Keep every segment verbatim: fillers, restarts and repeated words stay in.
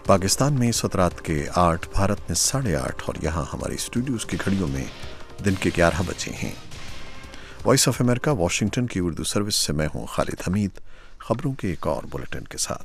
पाकिस्तान में इस वक्त रात के आठ, भारत में साढ़े आठ और यहाँ हमारे स्टूडियोज़ की घड़ियों में दिन के ग्यारह बजे हैं। वॉइस ऑफ अमेरिका वाशिंगटन की उर्दू सर्विस से मैं हूँ खालिद हमीद, खबरों के एक और बुलेटिन के साथ।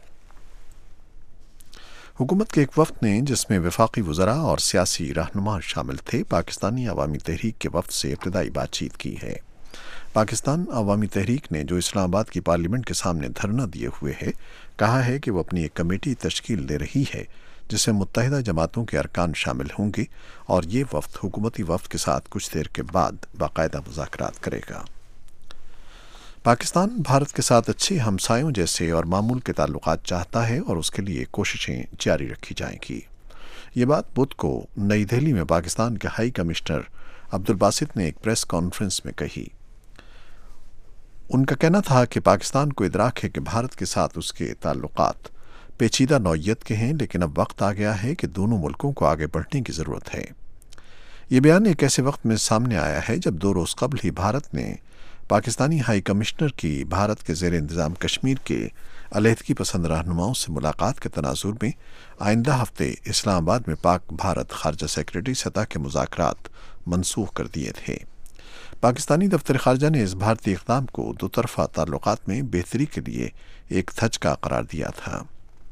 हुकूमत के एक वफ़द ने, जिसमें वफाकी वज़रा और सियासी रहनुमा शामिल थे, पाकिस्तानी अवामी तहरीक के वफ़द से इब्तदाई बातचीत की है। पाकिस्तान अवामी तहरीक ने, जो इस्लामाबाद की पार्लियामेंट के सामने धरना दिए हुए है, कहा है कि वो अपनी एक कमेटी तश्कील दे रही है जिसमें मुत्तहिदा जमातों के अरकान शामिल होंगे और ये वफ़द हुकूमती वफ़द के साथ कुछ देर के बाद बाकायदा मुज़ाकरात करेगा। पाकिस्तान भारत के साथ अच्छे हमसायों जैसे और मामूल के ताल्लुकात चाहता है और उसके लिए कोशिशें जारी रखी जाएंगी। ये बात बुध को नई दिल्ली में पाकिस्तान के हाई कमिश्नर अब्दुल बासित ने एक प्रेस कॉन्फ्रेंस में कही। उनका कहना था कि पाकिस्तान को इदराक है कि भारत के साथ उसके ताल्लुकात पेचीदा नौइयत के हैं, लेकिन अब वक्त आ गया है कि दोनों मुल्कों को आगे बढ़ने की ज़रूरत है। ये बयान एक ऐसे वक्त में सामने आया है जब दो रोज़ कबल ही भारत ने पाकिस्तानी हाई कमिश्नर की भारत के ज़ेर इंतज़ाम कश्मीर के अलहदगी पसंद रहनुमाओं से मुलाकात के तनाजुर में आइंदा हफ्ते इस्लामाबाद में पाक भारत खारजा सेक्रेटरी सतह के मुज़ाकरात मनसूख कर दिए थे। पाकिस्तानी दफ्तर खारजा ने इस भारतीय इक़दाम को दो तरफ़ा ताल्लुकात में बेहतरी के लिए एक धचका करार दिया था।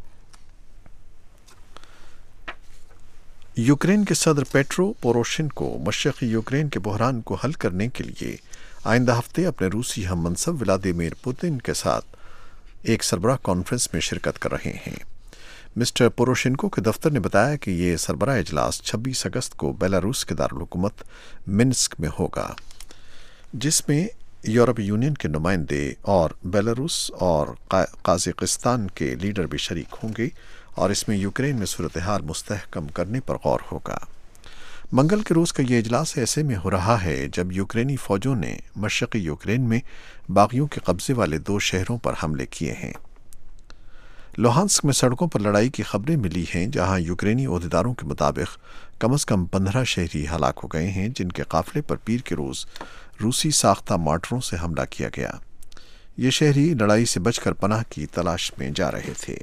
यूक्रेन के सदर पेट्रो पोरोशेंको मशरक़ी यूक्रेन के बहरान को हल करने के लिए आइंदा हफ्ते अपने रूसी हम मनसब व्लादिमीर पुतिन के साथ एक सरबराह कॉन्फ्रेंस में शिरकत कर रहे हैं। मिस्टर पोरोशेंको के दफ्तर ने बताया कि ये सरबराह इजलास छब्बीस अगस्त को बेलारूस के दारुल हुकूमत मिन्स्क में होगा, जिसमें यूरोपीय यूनियन के नुमाइंदे और बेलारूस और काज़ाकिस्तान के लीडर भी शरीक होंगे और इसमें यूक्रेन में सूरत हाल मुस्तहकम करने पर गौर होगा। मंगल के रोज़ का ये इजलास ऐसे में हो रहा है जब यूक्रेनी फ़ौजों ने मशरक़ी यूक्रेन में बागियों के कब्ज़े वाले दो शहरों पर हमले किए हैं। लोहांस्क में सड़कों पर लड़ाई की खबरें मिली हैं, जहां यूक्रेनी ओहदेदारों के मुताबिक कम अज़ कम पंद्रह शहरी हलाक हो गए हैं, जिनके काफ़िले पर पीर के रोज़ रूसी साख्ता मार्टरों से हमला किया गया। ये शहरी लड़ाई से बचकर पनाह की तलाश में जा रहे थे।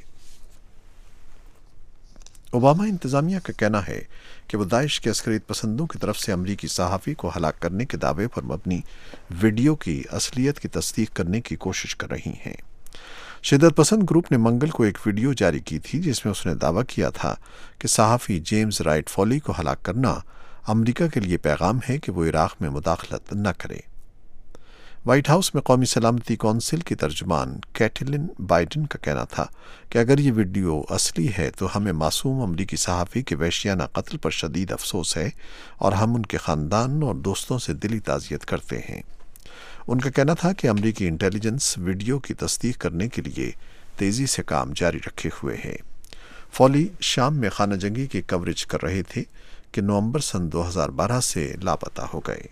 ओबामा इंतज़ामिया का कहना है कि वो दाइश के अस्करियत पसंदों की तरफ से अमरीकी सहाफ़ी को हलाक करने के दावे पर मबनी वीडियो की असलियत की तस्दीक करने की कोशिश कर रही हैं। शिद्दत पसंद ग्रुप ने मंगल को एक वीडियो जारी की थी जिसमें उसने दावा किया था कि सहाफ़ी जेम्स राइट फॉली को हलाक करना अमरीका के लिए पैगाम है कि वो इराक़ में मुदाखलत न करे। व्हाइट हाउस में कौमी सलामती कौंसिल की तर्जुमान कैटलिन बाइडन का कहना था कि अगर ये वीडियो असली है तो हमें मासूम अमरीकी सहाफ़ी के वहशियाना कत्ल पर शदीद अफसोस है और हम उनके ख़ानदान और दोस्तों से दिली ताज़ियत करते हैं। उनका कहना था कि अमरीकी इंटेलिजेंस वीडियो की तस्दीक करने के लिए तेज़ी से काम जारी रखे हुए है। फॉली शाम में खाना जंगी की कवरेज कर रहे थे कि नवंबर सन दो हज़ार बारह से लापता हो गए।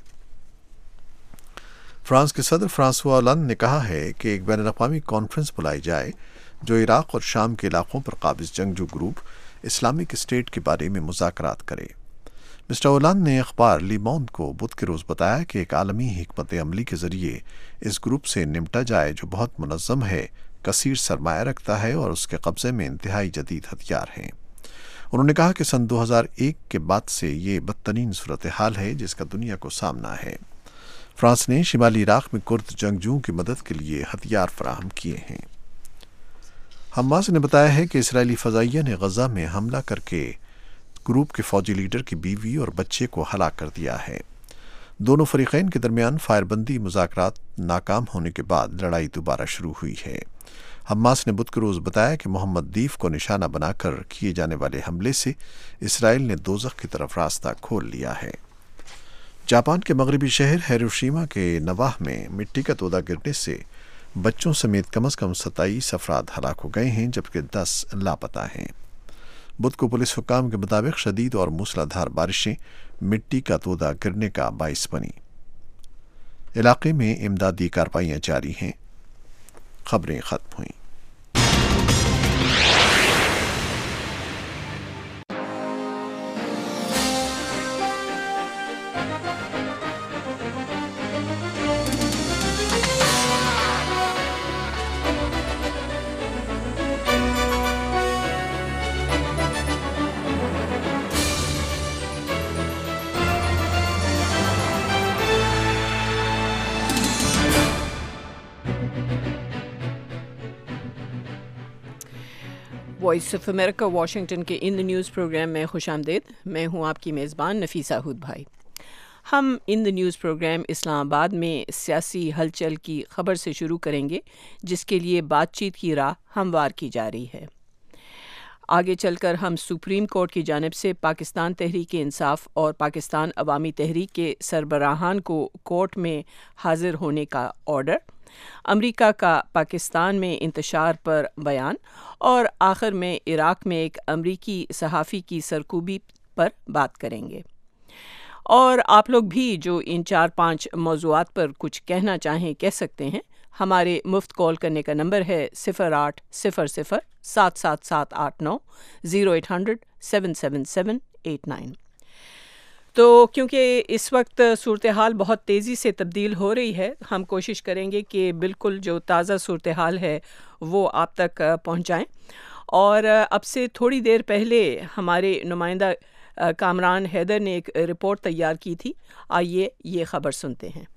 फ्रांस के सदर फ्रांसवा होलांद ने कहा है कि एक बैनुल-अक़वामी कॉन्फ्रेंस बुलाई जाए जो इराक़ और शाम के इलाक़ों पर काबिज़ जंगजू ग्रुप इस्लामिक स्टेट के बारे में मुज़ाकरात करे। मिस्टर होलांद ने अखबार ली मोंड को बुध के रोज़ बताया कि एक आलमी हिकमत अमली के ज़रिए इस ग्रुप से निपटा जाए जो बहुत मुनज़्ज़म है, कसीर सरमाया रखता है और उसके कब्ज़े में इंतहाई जदीद हथियार हैं। उन्होंने कहा कि सन दो हज़ार एक के बाद से ये बदतरीन सूरत हाल है जिसका दुनिया को सामना है। फ्रांस ने शिमाली इराक़ में कुर्द जंगजुओं की मदद के लिए हथियार फराहम किए हैं। हमास ने बताया है कि इसराइली फ़ज़ाइया ने गज़ा में हमला करके ग्रुप के फ़ौजी लीडर की बीवी और बच्चे को हलाक कर दिया है। दोनों फ़रीक़ैन के दरमियान फ़ायरबंदी मुज़ाकरात नाकाम होने के बाद लड़ाई दोबारा शुरू हुई है। हमास ने बुध के रोज़ बताया कि मोहम्मद दीफ को निशाना बनाकर किए जाने वाले हमले से इसराइल ने दोज़ख की तरफ रास्ता खोल लिया है। जापान के मगरबी शहर हिरोशिमा के नवाह में मिट्टी का तोदा गिरने से बच्चों समेत कम अज़ कम सत्ताईस अफराद हलाक हो गए हैं, जबकि दस लापता हैं। बुध को पुलिस हुक्काम के मुताबिक शदीद और मूसलाधार बारिशें मिट्टी का तोदा गिरने का बाइस बनी। इलाके में इमदादी कार्रवाइयाँ जारी हैं। खबरें ख़त्म हुईं। وائس آف امریکہ واشنگٹن کے ان دا نیوز پروگرام میں خوش آمدید. میں ہوں آپ کی میزبان نفیسہ ہود بھائی. ہم ان دا نیوز پروگرام اسلام آباد میں سیاسی ہلچل کی خبر سے شروع کریں گے جس کے لیے بات چیت کی راہ ہموار کی جا رہی ہے. آگے چل کر ہم سپریم کورٹ کی جانب سے پاکستان تحریک انصاف اور پاکستان عوامی تحریک کے سربراہان کو کورٹ میں حاضر ہونے کا آرڈر، امریکہ کا پاکستان میں انتشار پر بیان اور آخر میں عراق میں ایک امریکی صحافی کی سرکوبی پر بات کریں گے. اور آپ لوگ بھی جو ان چار پانچ موضوعات پر کچھ کہنا چاہیں کہہ سکتے ہیں. ہمارے مفت کال کرنے کا نمبر ہے صفر آٹھ صفر صفر سات سات سات آٹھ نو zero eight hundred seven seven seven eight nine. تو کیونکہ اس وقت صورتحال بہت تیزی سے تبدیل ہو رہی ہے، ہم کوشش کریں گے کہ بالکل جو تازہ صورتحال ہے وہ آپ تک پہنچائیں. اور اب سے تھوڑی دیر پہلے ہمارے نمائندہ کامران حیدر نے ایک رپورٹ تیار کی تھی. آئیے یہ خبر سنتے ہیں.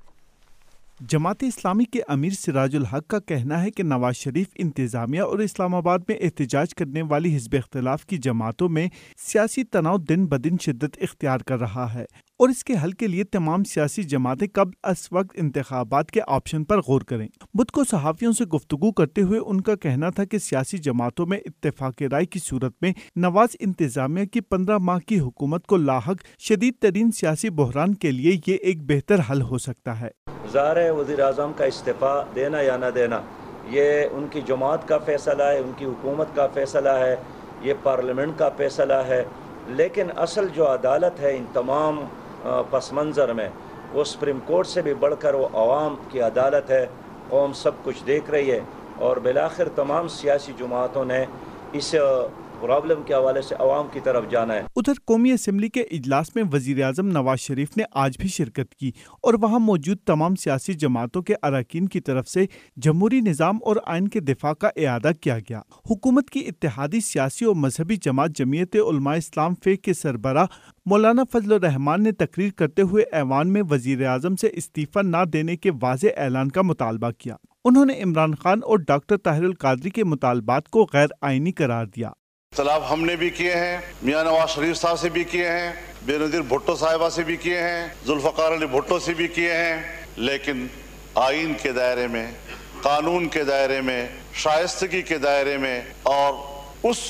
جماعت اسلامی کے امیر سراج الحق کا کہنا ہے کہ نواز شریف انتظامیہ اور اسلام آباد میں احتجاج کرنے والی حزب اختلاف کی جماعتوں میں سیاسی تناؤ دن بدن شدت اختیار کر رہا ہے اور اس کے حل کے لیے تمام سیاسی جماعتیں قبل از وقت انتخابات کے آپشن پر غور کریں. بدھ کو صحافیوں سے گفتگو کرتے ہوئے ان کا کہنا تھا کہ سیاسی جماعتوں میں اتفاق رائے کی صورت میں نواز انتظامیہ کی پندرہ ماہ کی حکومت کو لاحق شدید ترین سیاسی بحران کے لیے یہ ایک بہتر حل ہو سکتا ہے. ظاہر ہے وزیر اعظم کا استعفیٰ دینا یا نہ دینا یہ ان کی جماعت کا فیصلہ ہے، ان کی حکومت کا فیصلہ ہے، یہ پارلیمنٹ کا فیصلہ ہے. لیکن اصل جو عدالت ہے ان تمام پس منظر میں وہ سپریم کورٹ سے بھی بڑھ کر وہ عوام کی عدالت ہے. قوم سب کچھ دیکھ رہی ہے اور بالآخر تمام سیاسی جماعتوں نے اس پرابلم کے حوالے سے عوام کی طرف جانا ہے. ادھر قومی اسمبلی کے اجلاس میں وزیر اعظم نواز شریف نے آج بھی شرکت کی اور وہاں موجود تمام سیاسی جماعتوں کے اراکین کی طرف سے جمہوری نظام اور آئین کے دفاع کا اعادہ کیا گیا. حکومت کی اتحادی سیاسی اور مذہبی جماعت جمعیت علماء اسلام فیک کے سربراہ مولانا فضل الرحمان نے تقریر کرتے ہوئے ایوان میں وزیر اعظم سے استعفیٰ نہ دینے کے واضح اعلان کا مطالبہ کیا. انہوں نے عمران خان اور ڈاکٹر طاہر القادری کے مطالبات کو غیر آئینی قرار دیا. اختلاف ہم نے بھی کیے ہیں، میاں نواز شریف صاحب سے بھی کیے ہیں، بے نظیر بھٹو صاحبہ سے بھی کیے ہیں، ذوالفقار علی بھٹو سے بھی کیے ہیں، لیکن آئین کے دائرے میں، قانون کے دائرے میں، شائستگی کے دائرے میں اور اس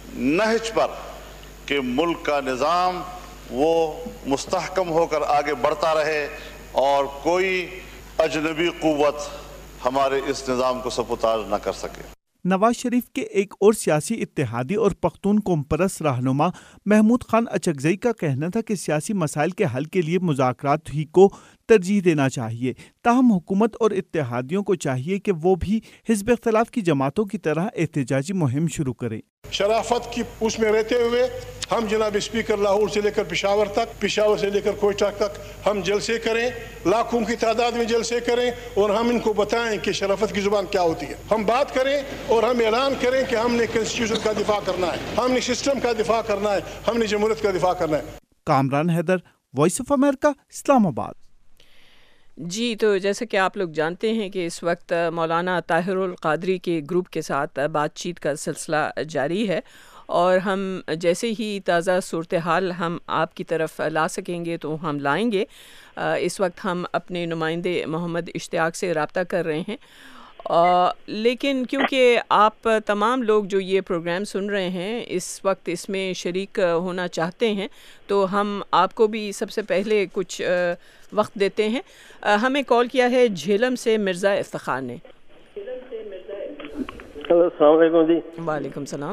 نہج پر کہ ملک کا نظام وہ مستحکم ہو کر آگے بڑھتا رہے اور کوئی اجنبی قوت ہمارے اس نظام کو سبوتاژ نہ کر سکے. نواز شریف کے ایک اور سیاسی اتحادی اور پختون قوم پرست رہنما محمود خان اچکزئی کا کہنا تھا کہ سیاسی مسائل کے حل کے لیے مذاکرات ہی کو ترجیح دینا چاہیے. تاہم حکومت اور اتحادیوں کو چاہیے کہ وہ بھی حزب اختلاف کی جماعتوں کی طرح احتجاجی مہم شروع کریں. شرافت کی اس میں رہتے ہوئے ہم جناب اسپیکر لاہور سے لے کر پشاور تک، پشاور سے لے کر کوئٹہ تک ہم جلسے کریں، لاکھوں کی تعداد میں جلسے کریں اور ہم ان کو بتائیں کہ شرافت کی زبان کیا ہوتی ہے. ہم بات کریں اور ہم اعلان کریں کہ ہم نے کنسٹیٹیوشن کا دفاع کرنا ہے، ہم نے سسٹم کا دفاع کرنا ہے، ہم نے جمہوریت کا دفاع کرنا ہے. Kamran Haider, Voice of America, Islamabad. جی، تو جیسا کہ آپ لوگ جانتے ہیں کہ اس وقت مولانا طاہر القادری کے گروپ کے ساتھ بات چیت کا سلسلہ جاری ہے اور ہم جیسے ہی تازہ صورتحال ہم آپ کی طرف لا سکیں گے تو ہم لائیں گے. اس وقت ہم اپنے نمائندے محمد اشتیاق سے رابطہ کر رہے ہیں، لیکن کیونکہ آپ تمام لوگ جو یہ پروگرام سن رہے ہیں اس وقت اس میں شریک ہونا چاہتے ہیں تو ہم آپ کو بھی سب سے پہلے کچھ وقت دیتے ہیں. ہمیں کال کیا ہے جھیلم سے مرزا افتخار نے. ہلو، السلام علیکم جی. وعلیکم السلام.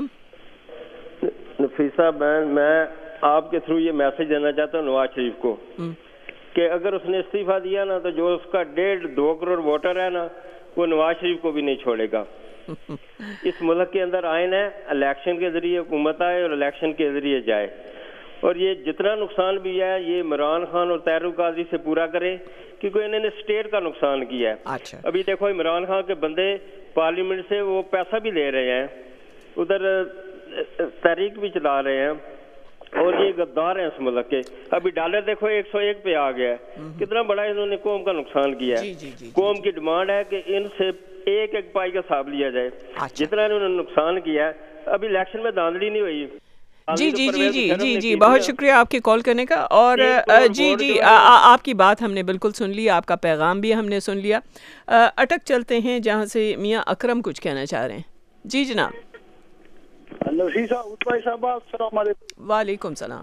نفیسہ بہن، میں آپ کے تھرو یہ میسج دینا چاہتا ہوں نواز شریف کو کہ اگر اس نے استعفیٰ دیا نا تو جو اس کا ڈیڑھ دو کروڑ ووٹر ہے نا وہ نواز شریف کو بھی نہیں چھوڑے گا. اس ملک کے اندر آئین ہے، الیکشن کے ذریعے حکومت آئے اور الیکشن کے ذریعے جائے، اور یہ جتنا نقصان بھی ہے یہ عمران خان اور طاہر القادری سے پورا کرے کیونکہ انہوں نے اسٹیٹ کا نقصان کیا ہے. ابھی دیکھو عمران خان کے بندے پارلیمنٹ سے وہ پیسہ بھی لے رہے ہیں، ادھر تحریک بھی چلا رہے ہیں اور یہ غدار ہیں اس ملک کے. ابھی ڈالر دیکھو ایک سو ایک پہ آ گیا ہے، کتنا بڑا انہوں نے قوم کا نقصان کیا ہے. قوم کی ڈیمانڈ ہے کہ ان سے ایک ایک پائی کا حساب لیا جائے. جتنا انہوں نے نقصان کیا ہے, ابھی الیکشن میں دھاندلی نہیں ہوئی. جی جی جی جی جی جی بہت شکریہ آپ کے کال کرنے کا. اور جی جی آپ کی بات ہم نے بالکل سن لی, آپ کا پیغام بھی ہم نے سن لیا. اٹک چلتے ہیں جہاں سے میاں اکرم کچھ کہنا چاہ رہے ہیں. جی جناب. نفیسہ بھائی صاحب السلام علیکم. وعلیکم السلام.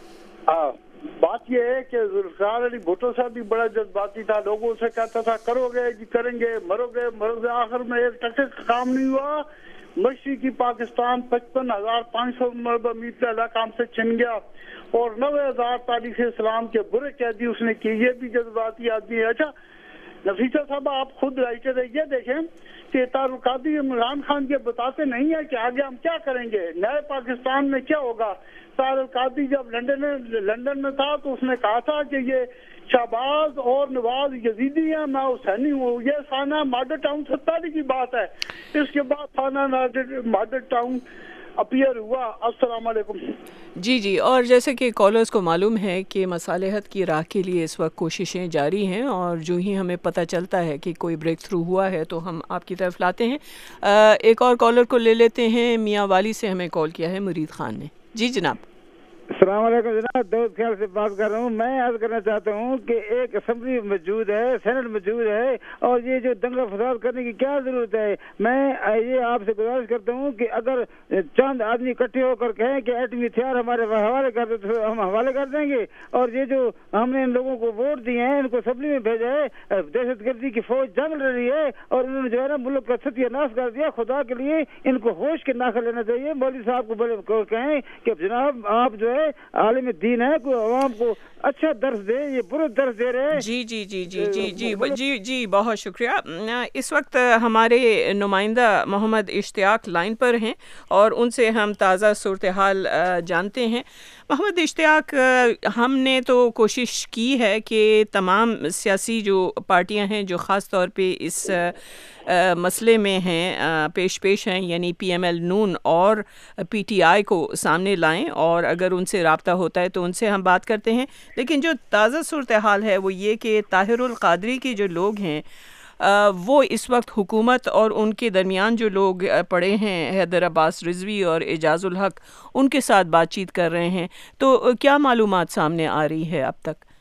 ہاں, بات یہ ہے کہ ذوالفقار علی بھٹو صاحب بھی بڑا جذباتی تھا, لوگوں سے کہتا تھا کرو گے جی کریں گے, مرو گے مرو گے, آخر میں ایک ٹکے کا کام نہیں ہوا. مشرقی پاکستان پچپن ہزار پانچ سو مربع میٹر علاقہ ہم سے چھن گیا اور نوے ہزار تاریخ اسلام کے برے قیدی اس نے کی. یہ بھی جذباتی آدمی ہے. اچھا نفیسہ صاحب آپ خود رائٹر ہے, یہ دیکھیں کہ طاہر القادری عمران خان کے بتاتے نہیں ہیں کہ آگے ہم کیا کریں گے, نئے پاکستان میں کیا ہوگا. طاہر القادری جب لندن میں لندن میں تھا تو اس نے کہا تھا کہ یہ شہباز اور نواز یزیدی ہیں, میں حسینی ہوں. یہ سانہ ماڈل ٹاؤن ستاری کی بات ہے. اس کے بعد سانہ ماڈل ٹاؤن اپیئر ہوا. السلام علیکم. جی جی. اور جیسے کہ کالرز کو معلوم ہے کہ مصالحت کی راہ کے لیے اس وقت کوششیں جاری ہیں, اور جو ہی ہمیں پتہ چلتا ہے کہ کوئی بریک تھرو ہوا ہے تو ہم آپ کی طرف لاتے ہیں. ایک اور کالر کو لے لیتے ہیں. میاں والی سے ہمیں کال کیا ہے مرید خان نے. جی جناب. السلام علیکم جناب, دو خیال سے بات کر رہا ہوں. میں عرض کرنا چاہتا ہوں کہ ایک اسمبلی موجود ہے, سینٹ موجود ہے, اور یہ جو دنگا فساد کرنے کی کیا ضرورت ہے. میں یہ آپ سے گزارش کرتا ہوں کہ اگر چند آدمی اکٹھے ہو کر کہیں کہ ایٹمی ہتھیار ہمارے حوالے کر دیں تو ہم حوالے کر دیں گے, اور یہ جو ہم نے ان لوگوں کو ووٹ دیے ہیں ان کو اسمبلی میں بھیجا ہے, دہشت گردی کی فوج جنگ رہی ہے اور انہوں نے جو ہے نا ملک کا ستیہ ناش کر دیا. خدا کے لیے ان کو ہوش کے ناخہ لینا چاہیے. مولوی صاحب کو بولے کہیں کہ جناب آپ جو ہے عالم دین ہے, کوئی عوام کو اچھا درس دے, یہ برے درس دے رہے ہیں. جی جی جی جی جی جی جی جی بہت شکریہ. اس وقت ہمارے نمائندہ محمد اشتیاق لائن پر ہیں اور ان سے ہم تازہ صورتحال جانتے ہیں. محمد اشتیاق, ہم نے تو کوشش کی ہے کہ تمام سیاسی جو پارٹیاں ہیں جو خاص طور پہ اس مسئلے میں ہیں پیش پیش ہیں, یعنی پی ایم ایل نون اور پی ٹی آئی کو سامنے لائیں, اور اگر ان سے رابطہ ہوتا ہے تو ان سے ہم بات کرتے ہیں. لیکن جو تازہ صورتحال ہے وہ یہ کہ طاہر القادری کے جو لوگ ہیں وہ اس وقت حکومت اور ان کے درمیان جو لوگ پڑے ہیں حیدر عباس رضوی اور اعجاز الحق, ان کے ساتھ بات چیت کر رہے ہیں. تو کیا معلومات سامنے آ رہی ہے اب تک؟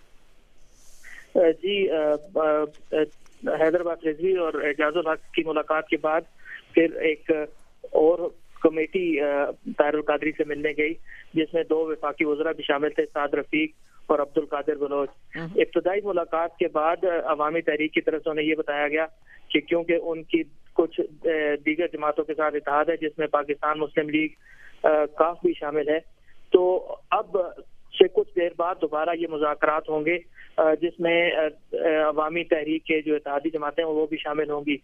جی, حیدر عباس رضوی اور اعجاز الحق کی ملاقات کے بعد پھر ایک اور کمیٹی طاہر القادری سے ملنے گئی جس میں دو وفاقی وزراء بھی شامل تھے, سعد رفیق اور عبد القادر بلوچ. ابتدائی ملاقات کے بعد عوامی تحریک کی طرف سے انہیں یہ بتایا گیا کہ کیونکہ ان کی کچھ دیگر جماعتوں کے ساتھ اتحاد ہے جس میں پاکستان مسلم لیگ کاف بھی شامل ہے, تو اب سے کچھ دیر بعد دوبارہ یہ مذاکرات ہوں گے جس میں عوامی تحریک کے جو اتحادی جماعتیں ہیں وہ بھی شامل ہوں گی.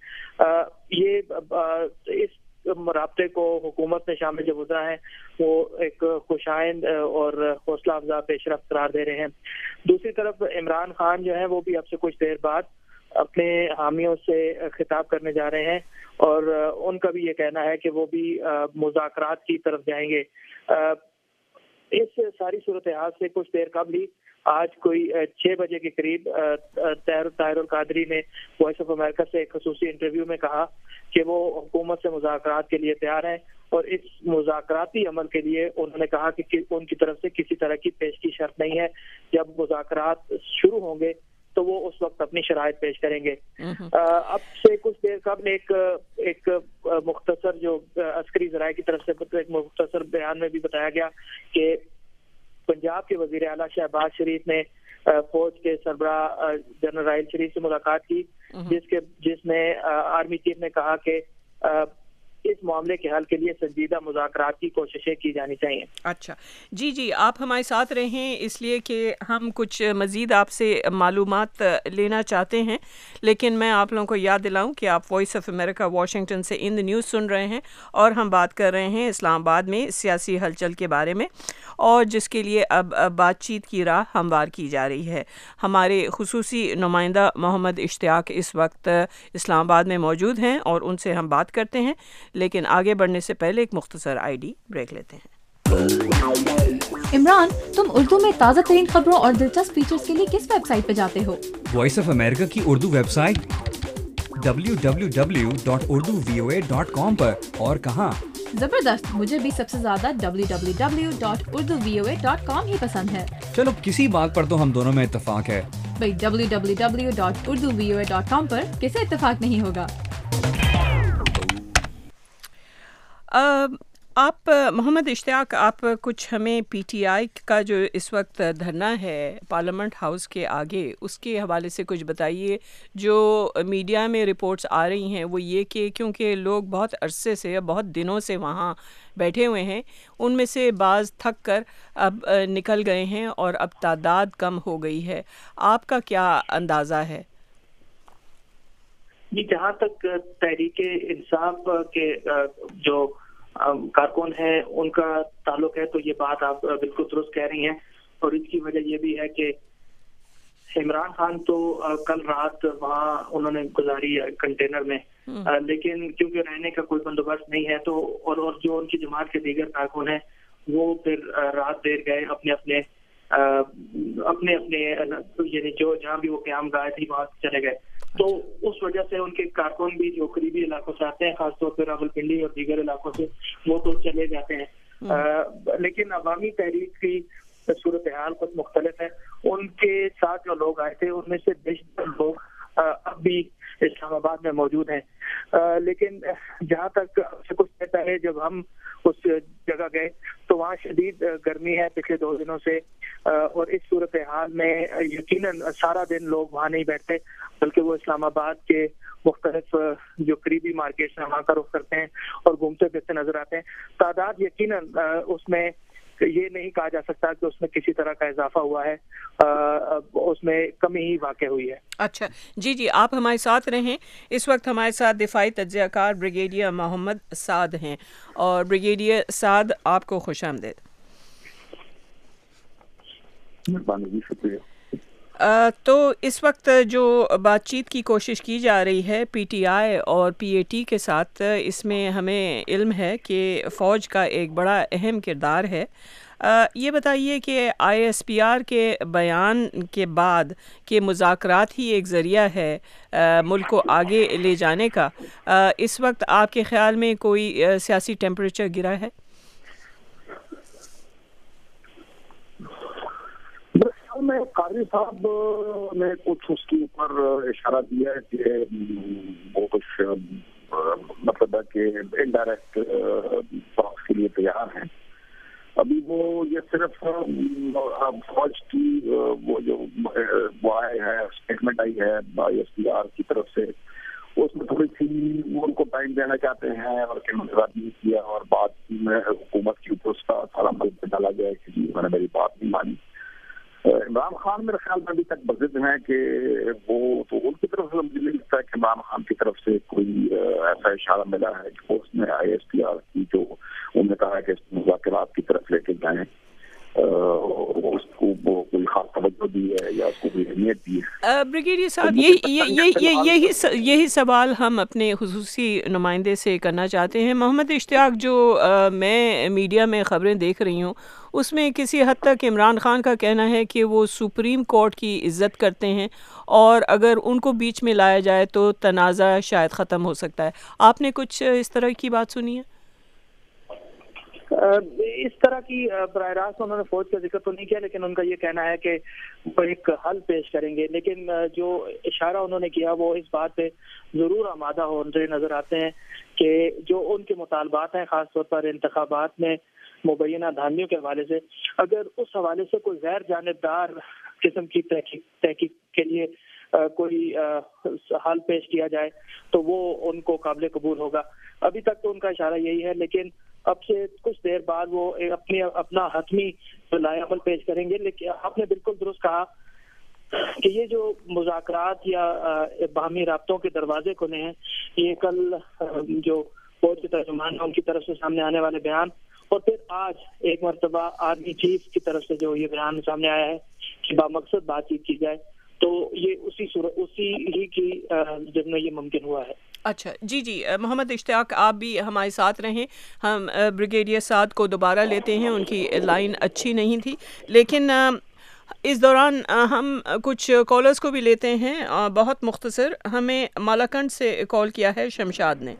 یہ اس رابطے کو حکومت میں شامل جو وزراء ہیں وہ ایک خوشائند اور حوصلہ افزا پیش رفت قرار دے رہے ہیں. دوسری طرف عمران خان جو ہیں وہ بھی اب سے کچھ دیر بعد اپنے حامیوں سے خطاب کرنے جا رہے ہیں, اور ان کا بھی یہ کہنا ہے کہ وہ بھی مذاکرات کی طرف جائیں گے. اس ساری صورتحال سے کچھ دیر قبل ہی آج کوئی چھ بجے کے قریب طاہر القادری نے وائس آف امریکہ سے ایک خصوصی انٹرویو میں کہا کہ وہ حکومت سے مذاکرات کے لیے تیار ہیں, اور اس مذاکراتی عمل کے لیے انہوں نے کہا کہ ان کی طرف سے کسی طرح کی پیش کی شرط نہیں ہے. جب مذاکرات شروع ہوں گے تو وہ اس وقت اپنی شرائط پیش کریں گے. اب سے کچھ دیر قبل ایک ایک مختصر جو عسکری ذرائع کی طرف سے ایک مختصر بیان میں بھی بتایا گیا کہ پنجاب کے وزیر اعلیٰ شہباز شریف نے فوج کے سربراہ جنرل راحیل شریف سے ملاقات کی, جس کے جس میں آرمی چیف نے کہا کہ اس معاملے کے حل کے لیے سنجیدہ مذاکرات کی کوششیں کی جانی چاہیے. اچھا جی جی, آپ ہمارے ساتھ رہیں اس لیے کہ ہم کچھ مزید آپ سے معلومات لینا چاہتے ہیں, لیکن میں آپ لوگوں کو یاد دلاؤں کہ آپ وائس آف امریکہ واشنگٹن سے ان دی نیوز سن رہے ہیں, اور ہم بات کر رہے ہیں اسلام آباد میں سیاسی ہلچل کے بارے میں, اور جس کے لیے اب بات چیت کی راہ ہموار کی جا رہی ہے. ہمارے خصوصی نمائندہ محمد اشتیاق اس وقت اسلام آباد میں موجود ہیں اور ان سے ہم بات کرتے ہیں, لیکن آگے بڑھنے سے پہلے ایک مختصر آئی ڈی بریک لیتے ہیں. عمران, تم اردو میں تازہ ترین خبروں اور دلچسپ فیچرز کے لیے کس ویب سائٹ پہ جاتے ہو؟ وائس آف امریکہ کی Urdu website. W W W dot Urdu V O A dot com पर। और कहाँ? जबरदस्त, मुझे भी सबसे ज्यादा W W W dot Urdu V O A dot com ही पसंद है। चलो किसी बात पर तो हम दोनों में इत्तेफाक है। भाई W W W dot Urdu V O A dot com पर किसे इत्तेफाक नहीं होगा। uh, आप मोहम्मद इश्तियाक, आप कुछ हमें पी टी आई का जो इस वक्त धरना है पार्लियामेंट हाउस के आगे, उसके हवाले से कुछ बताइए। जो मीडिया में रिपोर्ट्स आ रही हैं वो ये कि क्योंकि लोग बहुत अरसे से, बहुत दिनों से वहाँ बैठे हुए हैं, उनमें से बाज़ थक कर अब निकल गए हैं और अब तादाद कम हो गई है। आपका क्या अंदाज़ा है? जी, जहाँ तक तहरीक इंसाफ के जो कारकुन है उनका ताल्लुक है तो ये बात आप बिल्कुल दुरुस्त कह रही हैं। और इसकी वजह ये भी है कि इमरान खान तो कल रात वहाँ उन्होंने गुजारी कंटेनर में, लेकिन क्योंकि रहने का कोई बंदोबस्त नहीं है तो और, और जो उनकी जमात के दीगर कारकुन हैं वो फिर रात देर गए अपने अपने अपने अपने यानी जो जहाँ भी वो क्याम गाए थी वहाँ चले गए। तो उस वजह से उनके कारकुन भी जो करीबी इलाकों से आते हैं, खासतौर पर रावलपिंडी और दीगर इलाकों से, वो तो चले जाते हैं। आ, लेकिन अवामी तहरीक की सूरत हाल कुछ मुख्तलिफ है। उनके साथ जो लोग आए थे उनमें से बेशतर लोग अब भी इस्लामाबाद में मौजूद हैं। आ, लेकिन जहाँ तक से कुछ कहता है, जब हम उस जगह गए तो वहाँ शदीद गर्मी है पिछले दो दिनों से, और इस सूरत हाल में यकीनन सारा दिन लोग वहाँ नहीं बैठते, बल्कि वो इस्लामाबाद के मुख्तलिफ जो करीबी मार्केट है वहाँ का रुख करते हैं और घूमते फिरते नजर आते हैं। तादाद यकीनन उसमें ये नहीं कहा जा सकता कि उसमें किसी तरह का इजाफा हुआ है, आ, उसमें कमी ही वाक़ हुई है। अच्छा जी जी, आप हमारे साथ रहें। इस वक्त हमारे साथ दिफाई तज्ज़ियाकार ब्रिगेडियर मोहम्मद साद हैं। और ब्रिगेडियर साद, आपको खुशामदीद। शुक्रिया। Uh, तो इस वक्त जो बातचीत की कोशिश की जा रही है पी टी आई और पी ए टी के साथ, इसमें हमें इल्म है कि फ़ौज का एक बड़ा अहम किरदार है। uh, ये बताइए कि आई एस पी आर के बयान के बाद कि मुज़ाकरात ही एक ज़रिया है uh, मुल्क को आगे ले जाने का, uh, इस वक्त आपके ख़्याल में कोई uh, सियासी टेम्परेचर गिरा है? में कारी साहब ने कुछ उसके ऊपर इशारा दिया है कि वो कुछ मतलब है कि इनडायरेक्ट टॉक्स के लिए तैयार हैं। अभी वो ये सिर्फ फौज की वो जो वो आए है स्टेटमेंट आई है आई एस पी आर की तरफ से, उसमें थोड़ी सी वो उनको टाइम देना चाहते हैं और नहीं किया, और बाद में हुकूमत के ऊपर उसका सारा मल पे डाला गया कि उन्होंने मेरी बात नहीं मानी। इमरान खान मेरे ख्याल में अभी तक बजिद है कि वो तो उनकी तरफ से मुझे नहीं लगता है कि इमरान खान की तरफ से कोई ऐसा इशारा मिला है कि वो उसने आई एस पी आर की जो उन्होंने कहा है कि मुज़ाकरात की तरफ लेके जाएं, उसको वो कोई खास तवज्जो दी है या उसको कोई अहमियत दी है। ब्रिगेडियर साहब, ये ये ये ये यही यही सवाल हम अपने खुसूसी नुमाइंदे से करना चाहते हैं। मोहम्मद इश्तियाक, जो आ, मैं मीडिया में ख़बरें देख रही हूँ उसमें किसी हद तक इमरान खान का कहना है कि वो सुप्रीम कोर्ट की इज़्ज़त करते हैं और अगर उनको बीच में लाया जाए तो तनाज़ा शायद ख़त्म हो सकता है। आपने कुछ इस तरह की बात सुनी है? इस तरह की बराह रास्त उन्होंने फौज का जिक्र तो नहीं किया, लेकिन उनका ये कहना है कि वो एक हल पेश करेंगे। लेकिन जो इशारा उन्होंने किया वो इस बात पे जरूर आमादा होते नजर आते हैं कि जो उनके मुतालबात हैं, खासतौर पर इंतखाबात में मुबैना धांधियों के हवाले से, अगर उस हवाले से कोई गैर जानिबदार किस्म की तहकीक तहकीक के लिए आ, कोई हल पेश किया जाए तो वो उनको काबिल कबूल होगा। अभी तक तो उनका इशारा यही है, लेकिन अब से कुछ देर बाद वो अपनी अपना हतमी लायामल पेश करेंगे। लेकिन आपने बिल्कुल दुरुस्त कहा कि ये जो मुज़ाकरात या बाहमी राब्तों के दरवाजे खुले हैं, ये कल जो फौज के तर्जुमान है उनकी तरफ से सामने आने वाले बयान, और फिर आज एक मरतबा आर्मी चीफ की तरफ से जो ये बयान सामने आया है कि बामकसद बातचीत की जाए, तो ये उसी उसी ही की जब में ये मुमकिन हुआ है। अच्छा जी जी, मोहम्मद इश्तियाक, आप भी हमारे साथ रहें। हम ब्रिगेडियर साद को दोबारा लेते हैं, उनकी लाइन अच्छी नहीं थी। लेकिन اس دوران ہم کچھ کالرز کو بھی لیتے ہیں. بہت مختصر، ہمیں مالاکنڈ سے کال کیا ہے شمشاد نے.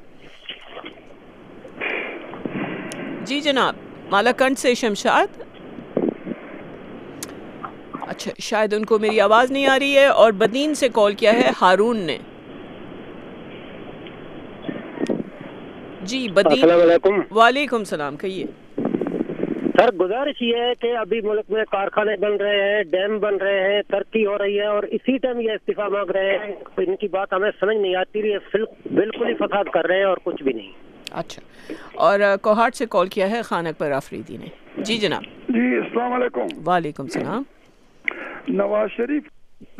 جی جناب، مالاکنڈ سے شمشاد. اچھا، شاید ان کو میری آواز نہیں آ رہی ہے. اور بدین سے کال کیا ہے ہارون نے. جی بدین. السلام علیکم. وعلیکم السلام. کہیے سر. گزارش یہ ہے کہ ابھی ملک میں کارخانے بن رہے ہیں، ڈیم بن رہے ہیں، ترقی ہو رہی ہے، اور اسی ٹائم یہ استعفیٰ مانگ رہے ہیں. ان کی بات ہمیں سمجھ نہیں آتی. یہ بالکل ہی فساد کر رہے ہیں اور کچھ بھی نہیں. اچھا. اور کوہاٹ سے کال کیا ہے خان اکبر آفریدی نے. جی جناب. جی السلام علیکم. وعلیکم السلام. نواز شریف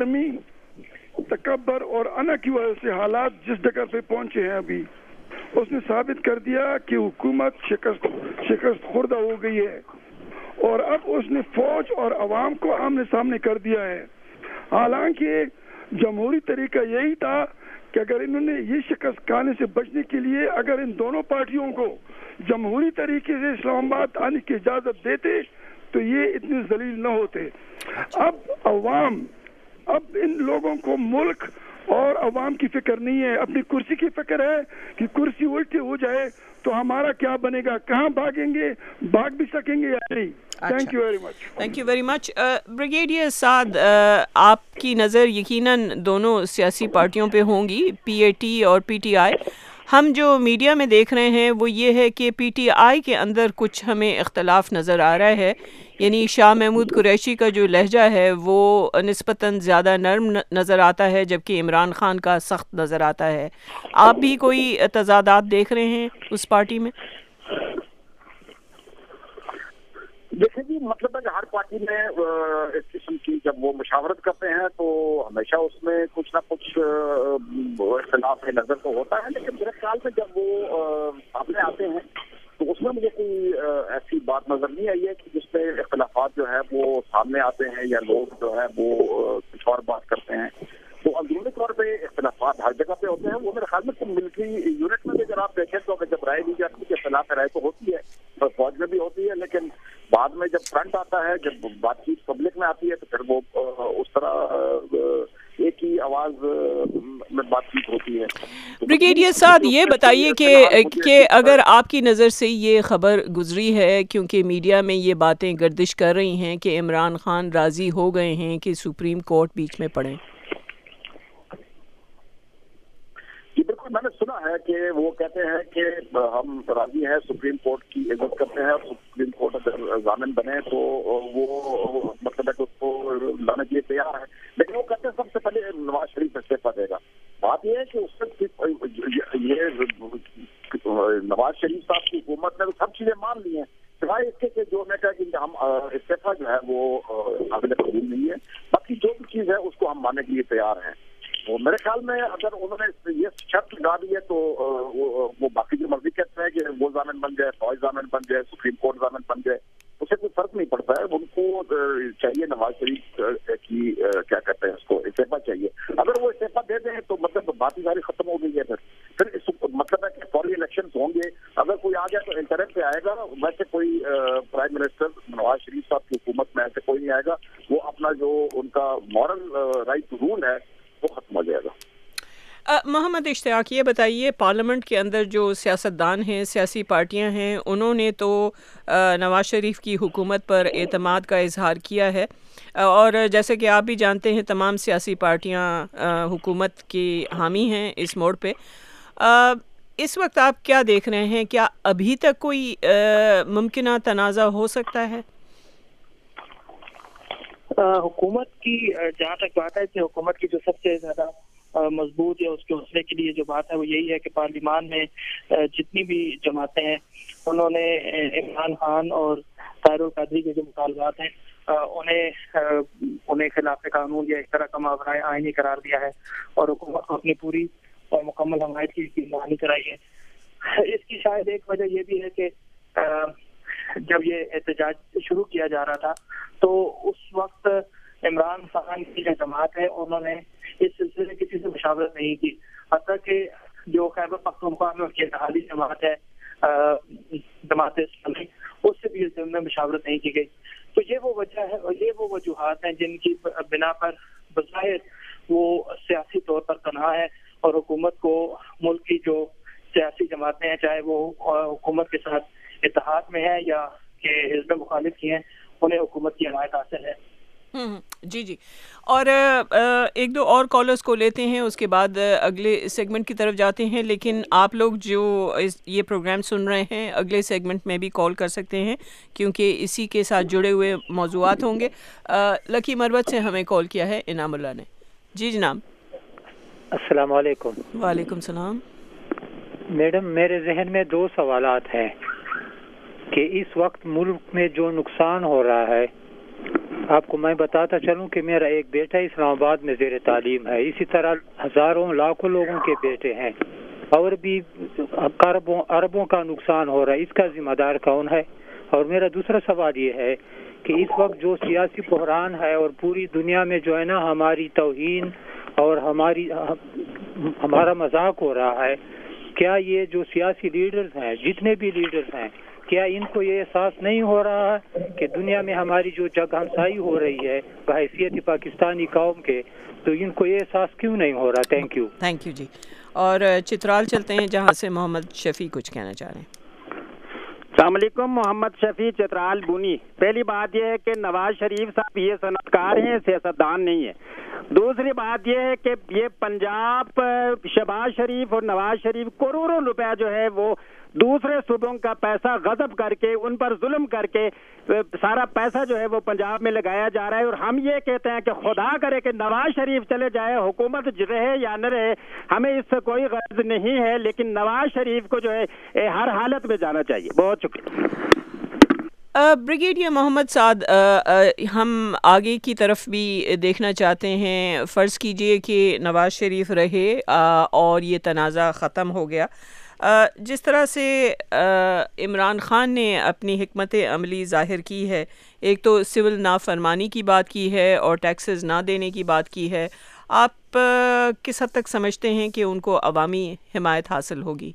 تکبر اور انا کی وجہ سے حالات جس جگہ پہ پہنچے ہیں ابھی، اس نے ثابت کر دیا کہ حکومت شکست شکست خوردہ ہو گئی ہے، اور اب اس نے فوج اور عوام کو آمنے سامنے کر دیا ہے. حالانکہ جمہوری طریقہ یہی تھا کہ اگر انہوں نے یہ شکست کھانے سے بچنے کے لیے اگر ان دونوں پارٹیوں کو جمہوری طریقے سے اسلام آباد آنے کی اجازت دیتے تو یہ اتنے ذلیل نہ ہوتے. اب عوام، اب ان لوگوں کو ملک اور عوام کی فکر نہیں ہے، اپنی کرسی کی فکر ہے کہ کرسی الٹی ہو جائے تو ہمارا کیا بنے گا، کہاں بھاگیں گے، بھاگ بھی سکیں گے یا نہیں. Thank you very much. Thank you very much. Brigadier Saad, آپ کی نظر یقیناً دونوں سیاسی پارٹیوں پہ ہوں گی، پی اے ٹی اور پی ٹی آئی. ہم جو میڈیا میں دیکھ رہے ہیں وہ یہ ہے کہ پی ٹی آئی کے اندر کچھ ہمیں اختلاف نظر آ رہا ہے. یعنی شاہ محمود قریشی کا جو لہجہ ہے وہ نسبتاً زیادہ نرم نظر آتا ہے، جبکہ عمران خان کا سخت نظر آتا ہے. آپ بھی کوئی تضادات دیکھ رہے ہیں اس پارٹی میں؟ دیکھیں جی، مطلب ہے کہ ہر پارٹی میں اس قسم کی جب وہ مشاورت کرتے ہیں تو ہمیشہ اس میں کچھ نہ کچھ اختلاف نظر تو ہوتا ہے، لیکن میرے خیال میں جب وہ سامنے آتے ہیں تو اس میں مجھے کوئی ایسی بات نظر نہیں آئی ہے کہ جس پہ اختلافات جو ہے وہ سامنے آتے ہیں یا لوگ جو ہے وہ کچھ اور بات کرتے ہیں. تو اندرونی طور پہ اختلافات ہر جگہ پہ ہوتے ہیں. وہ میرے خیال میں ملٹری یونٹ میں بھی اگر آپ دیکھیں تو جب رائے دی جاتی ہے اختلاف رائے تو ہوتی ہے، اور فوج میں بھی ہوتی ہے، لیکن بعد میں جب فرنٹ آتا ہے، جب بات چیت پبلک میں آتی ہے تو پھر وہ اس طرح ایک ہی آواز میں بات چیت ہوتی ہے. بریگیڈیئر صاحب یہ بتائیے کہ کہ اگر آپ کی نظر سے یہ خبر گزری ہے، کیونکہ میڈیا میں یہ باتیں گردش کر رہی ہیں کہ عمران خان راضی ہو گئے ہیں کہ سپریم کورٹ بیچ میں پڑے. جی بالکل، میں نے سنا ہے کہ وہ کہتے ہیں کہ ہم راضی ہیں، سپریم کورٹ کی عزت کرتے ہیں، اور سپریم کورٹ اگر ضامن بنے تو وہ مطلب ہے کہ اس کو لانے کے لیے تیار ہے. لیکن وہ کہتے ہیں سب سے پہلے نواز شریف استعفیٰ دے گا. بات یہ ہے کہ اس میں یہ نواز شریف صاحب کی حکومت نے تو سب چیزیں مان لی ہیں، سوائے اس کے کہ جو میں کہا کہ ہم استعفیٰ جو ہے وہ قابل قبول نہیں ہے. باقی جو بھی چیز ہے اس کو ہم ماننے کے لیے تیار ہیں. تو میرے خیال میں اگر انہوں نے یہ شرط لگا دی ہے تو وہ باقی جو مرضی کہتے ہیں کہ وہ ضامن بن جائے، فوج ضامن بن جائے، سپریم کورٹ ضامن بن جائے، اسے کوئی فرق نہیں پڑتا ہے. ان کو چاہیے نواز شریف کی کیا کہتے ہیں اس کو استعفیٰ چاہیے. اگر وہ استعفیٰ دے دیں تو مطلب بات ہی ساری ختم ہو گئی ہے. پھر پھر اس مطلب ہے کہ فوری الیکشن ہوں گے. اگر کوئی آ گیا تو انٹرم پہ آئے گا. ویسے کوئی پرائم منسٹر نواز شریف صاحب کی حکومت میں ایسے کوئی نہیں آئے گا. وہ اپنا جو ان کا مورل رائٹ رول ہے وہ ختم ہو جائے گا. محمد اشتیاق، یہ بتائیے پارلیمنٹ کے اندر جو سیاستدان ہیں، سیاسی پارٹیاں ہیں، انہوں نے تو نواز شریف کی حکومت پر اعتماد کا اظہار کیا ہے، اور جیسے کہ آپ بھی جانتے ہیں تمام سیاسی پارٹیاں حکومت کی حامی ہیں اس موڑ پہ. اس وقت آپ کیا دیکھ رہے ہیں؟ کیا ابھی تک کوئی ممکنہ تنازع ہو سکتا ہے؟ حکومت کی جہاں تک بات ہے کہ حکومت کی جو سب سے زیادہ مضبوط یا اس کے حوصلے کے لیے جو بات ہے وہ یہی ہے کہ پارلیمان میں جتنی بھی جماعتیں ہیں انہوں نے عمران خان اور طاہر القادری کے جو مطالبات ہیں انہیں انہیں خلاف قانون یا اس طرح کا ماورائے آئینی قرار دیا ہے، اور حکومت کو اپنی پوری اور مکمل حمایت کی دہانی کرائی ہے. اس کی شاید ایک وجہ یہ بھی ہے کہ جب یہ احتجاج شروع کیا جا رہا تھا تو اس وقت عمران خان کی جو جماعت ہے انہوں نے اس سلسلے میں کسی سے مشاورت نہیں کی. حتیٰ کہ جو خیبر پختونخوا میں کی اتحادی جماعت ہے جماعت اسلامی، اس سے بھی اس میں مشاورت نہیں کی گئی. تو یہ وہ وجہ ہے یہ وہ وجوہات ہیں جن کی بنا پر بظاہر وہ سیاسی طور پر تنہا ہے اور حکومت کو ملک کی جو سیاسی جماعتیں ہیں چاہے وہ حکومت کے ساتھ اتحاد میں ہیں یا کہ حزب مخالف کی ہیں انہیں حکومت کی حمایت حاصل ہے. جی جی اور ایک دو اور کالرز کو لیتے ہیں, اس کے بعد اگلے سیگمنٹ کی طرف جاتے ہیں. لیکن آپ لوگ جو یہ پروگرام سن رہے ہیں اگلے سیگمنٹ میں بھی کال کر سکتے ہیں کیونکہ اسی کے ساتھ جڑے ہوئے موضوعات ہوں گے. لکی مروت سے ہمیں کال کیا ہے انعام اللہ نے. جی جناب. السلام علیکم. وعلیکم السلام. میڈم میرے ذہن میں دو سوالات ہیں کہ اس وقت ملک میں جو نقصان ہو رہا ہے, آپ کو میں بتاتا چلوں کہ میرا ایک بیٹا اسلام آباد میں زیر تعلیم ہے, اسی طرح ہزاروں لاکھوں لوگوں کے بیٹے ہیں اور بھی اربوں اربوں کا نقصان ہو رہا ہے. اس کا ذمہ دار کون ہے؟ اور میرا دوسرا سوال یہ ہے کہ اس وقت جو سیاسی بحران ہے اور پوری دنیا میں جو ہے نا ہماری توہین اور ہماری ہمارا مذاق ہو رہا ہے, کیا یہ جو سیاسی لیڈرز ہیں جتنے بھی لیڈرز ہیں کیا ان کو یہ احساس نہیں ہو رہا ہے کہ دنیا میں ہماری جو جگ ہمسائی ہو رہی ہے بحیثیت پاکستانی قوم کے, تو ان کو یہ احساس کیوں نہیں ہو رہا؟ Thank you. تھینک یو جی. اور چترال چلتے ہیں جہاں سے محمد شفیع کچھ کہنا چاہ رہے ہیں. السلام علیکم. محمد شفیع چترال بونی. پہلی بات یہ ہے کہ نواز شریف صاحب یہ صنعت کار ہیں, سیاستدان نہیں ہے. دوسری بات یہ ہے کہ یہ پنجاب شہباز شریف اور نواز شریف کروڑوں روپیہ جو ہے وہ دوسرے صوبوں کا پیسہ غصب کر کے ان پر ظلم کر کے سارا پیسہ جو ہے وہ پنجاب میں لگایا جا رہا ہے. اور ہم یہ کہتے ہیں کہ خدا کرے کہ نواز شریف چلے جائے, حکومت رہے یا نہ رہے, ہمیں اس سے کوئی غرض نہیں ہے, لیکن نواز شریف کو جو ہے ہر حالت میں جانا چاہیے. بہت شکریہ. بریگیڈیئر محمد سعد, ہم آگے کی طرف بھی دیکھنا چاہتے ہیں. فرض کیجئے کہ نواز شریف رہے اور یہ تنازع ختم ہو گیا, جس طرح سے عمران خان نے اپنی حکمت عملی ظاہر کی ہے, ایک تو سول نافرمانی کی بات کی ہے اور ٹیکسز نہ دینے کی بات کی ہے, آپ کس حد تک سمجھتے ہیں کہ ان کو عوامی حمایت حاصل ہوگی؟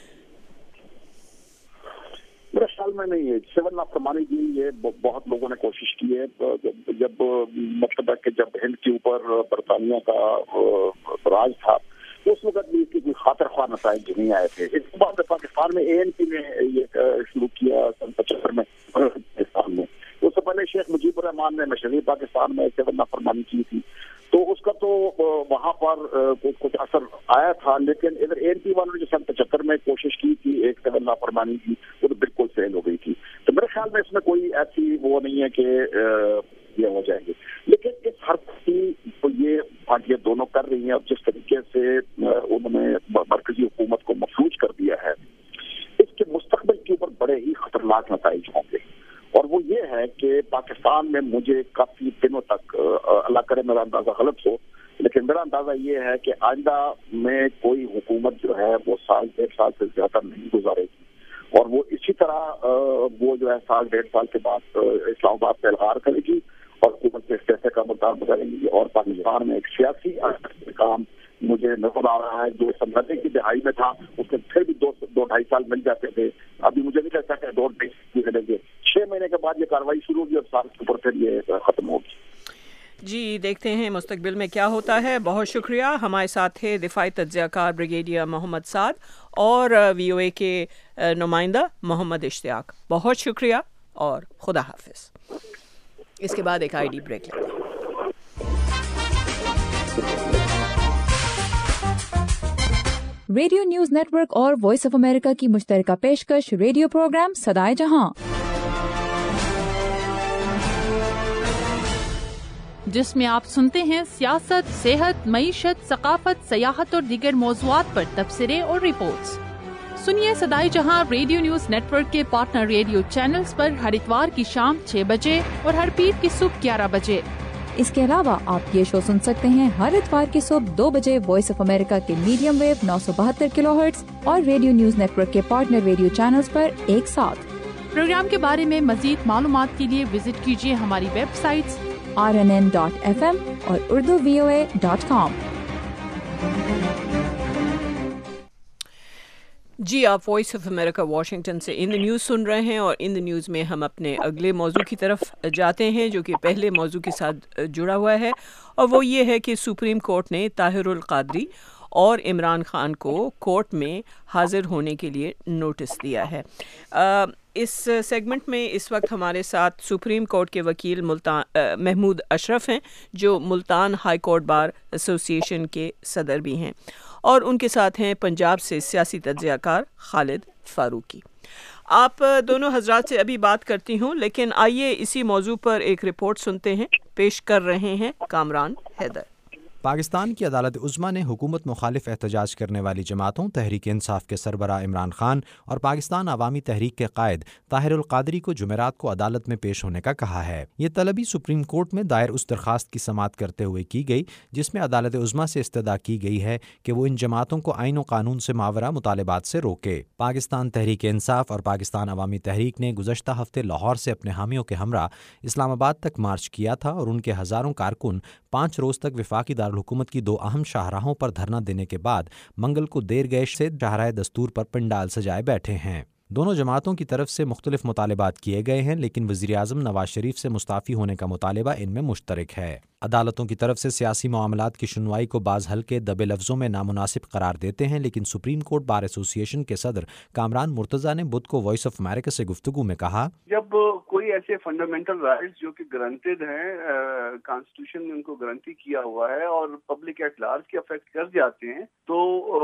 میرے خیال میں نہیں ہے. سول نافرمانی کی یہ بہت لوگوں نے کوشش کی ہے. جب مطلب ہے کہ جب ہند کے اوپر برطانیہ کا راج تھا اس وقت بھی اس کی کوئی خاطر خواہ نتائج نہیں آئے تھے. اس کے بعد پاکستان میں اے این پی نے یہ شروع کیا سن پچہتر میں پاکستان میں. اس سے پہلے شیخ مجیب الرحمان نے مشرقی پاکستان میں سول نافرمانی کی تھی, تو اس کا تو وہاں پر کچھ اثر آیا تھا. لیکن ادھر اے این پی والوں نے جو سن پچہتر میں کوشش کی تھی ایک سول نافرمانی کی, وہ تو بالکل فیل ہو گئی تھی. تو میرے خیال میں اس میں کوئی ایسی وہ نہیں ہے کہ یہ ہو جائے گی. لیکن اس حرف کی تو یہ پارٹیاں دونوں کر رہی ہیں, اور جس طریقے سے انہوں نے مرکزی حکومت کو مفلوج کر دیا ہے, اس کے مستقبل کے اوپر بڑے ہی خطرناک نتائج ہوں گے. اور وہ یہ ہے کہ پاکستان میں مجھے کافی دنوں تک, اللہ کرے میرا اندازہ غلط ہو, لیکن میرا اندازہ یہ ہے کہ آئندہ میں کوئی حکومت جو ہے وہ سال ڈیڑھ سال سے زیادہ نہیں گزارے گی, اور وہ اسی طرح وہ جو ہے سال ڈیڑھ سال کے بعد اسلام آباد پہ الغار کرے گی اور حکومت کے استعفے کا مطالبہ کریں گی. اور پاکستان میں ایک سیاسی کام مجھے نظر آ رہا ہے جو سنبھلنے کی دہائی میں تھا, اس میں پھر بھی دو دو ڈھائی سال مل جاتے تھے. ابھی مجھے نہیں لگتا کہ دو ڈھائی ملیں گے. چھ مہینے کے بعد یہ کاروائی شروع ہوگی اور سال کے اوپر پھر یہ ختم ہوگی. جی دیکھتے ہیں مستقبل میں کیا ہوتا ہے. بہت شکریہ. ہمارے ساتھ تھے دفاعی تجزیہ کار بریگیڈیئر محمد سعد اور وی او اے کے نمائندہ محمد اشتیاق. بہت شکریہ اور خدا حافظ. اس کے بعد ایک آئی ڈی بریک لیتے ہیں. ریڈیو نیوز نیٹ ورک اور وائس آف امریکہ کی مشترکہ پیشکش ریڈیو پروگرام صدائے جہاں, جس میں آپ سنتے ہیں سیاست, صحت, معیشت, ثقافت, سیاحت اور دیگر موضوعات پر تبصرے اور رپورٹس. سنیے صدائے جہاں ریڈیو نیوز نیٹ ورک کے پارٹنر ریڈیو چینلز پر ہر اتوار کی شام چھ بجے اور ہر پیر کی صبح گیارہ بجے. اس کے علاوہ آپ یہ شو سن سکتے ہیں ہر اتوار کی صبح دو بجے وائس آف امریکہ کے میڈیم ویو نو سو بہتر کلو ہرٹز اور ریڈیو نیوز نیٹ ورک کے پارٹنر ریڈیو چینلز پر ایک ساتھ. پروگرام کے بارے میں مزید معلومات کے لیے وزٹ کیجیے ہماری website R N N dot F M اور اردو وی او اے ڈاٹ کام. جی آپ وائس آف امریکہ واشنگٹن سے ان دا نیوز سن رہے ہیں، اور ان دا نیوز میں ہم اپنے اگلے موضوع کی طرف جاتے ہیں جو کہ پہلے موضوع کے ساتھ جڑا ہوا ہے، اور وہ یہ ہے کہ سپریم کورٹ نے طاہر القادری اور عمران خان کو کورٹ میں حاضر ہونے کے لیے نوٹس دیا ہے۔ اس سیگمنٹ میں اس وقت ہمارے ساتھ سپریم کورٹ کے وکیل ملتان محمود اشرف ہیں، جو ملتان ہائی کورٹ بار ایسوسی ایشن کے صدر بھی ہیں، اور ان کے ساتھ ہیں پنجاب سے سیاسی تجزیہ کار خالد فاروقی۔ آپ دونوں حضرات سے ابھی بات کرتی ہوں، لیکن آئیے اسی موضوع پر ایک رپورٹ سنتے ہیں، پیش کر رہے ہیں کامران حیدر۔ پاکستان کی عدالت عظمیٰ نے حکومت مخالف احتجاج کرنے والی جماعتوں تحریک انصاف کے سربراہ عمران خان اور پاکستان عوامی تحریک کے قائد طاہر القادری کو جمعرات کو عدالت میں پیش ہونے کا کہا ہے۔ یہ طلبی سپریم کورٹ میں دائر اس درخواست کی سماعت کرتے ہوئے کی گئی جس میں عدالت عظمیٰ سے استدعا کی گئی ہے کہ وہ ان جماعتوں کو آئین و قانون سے ماورا مطالبات سے روکے۔ پاکستان تحریک انصاف اور پاکستان عوامی تحریک نے گزشتہ ہفتے لاہور سے اپنے حامیوں کے ہمراہ اسلام آباد تک مارچ کیا تھا، اور ان کے ہزاروں کارکن پانچ روز تک وفاقی دارالحکومت کی دو اہم شاہراہوں پر دھرنا دینے کے بعد منگل کو دیر گئے سے شاہراہ دستور پر پنڈال سجائے بیٹھے ہیں۔ دونوں جماعتوں کی طرف سے مختلف مطالبات کیے گئے ہیں، لیکن وزیر اعظم نواز شریف سے مستعفی ہونے کا مطالبہ ان میں مشترک ہے۔ عدالتوں کی طرف سے سیاسی معاملات کی سنوائی کو بعض حلقے دبے لفظوں میں نامناسب قرار دیتے ہیں، لیکن سپریم کورٹ بار ایسوسی ایشن کے صدر کامران مرتضیٰ نے بدھ کو وائس آف امریکہ سے گفتگو میں کہا، جب کوئی ایسے فنڈامنٹل رائٹس جو کہ گرانٹیڈ ہیں، کانسٹیٹیوشن نے ان کو گارنٹی کیا ہوا ہے اور پبلک ایٹ لارج کے افیکٹ کر جاتے ہیں، تو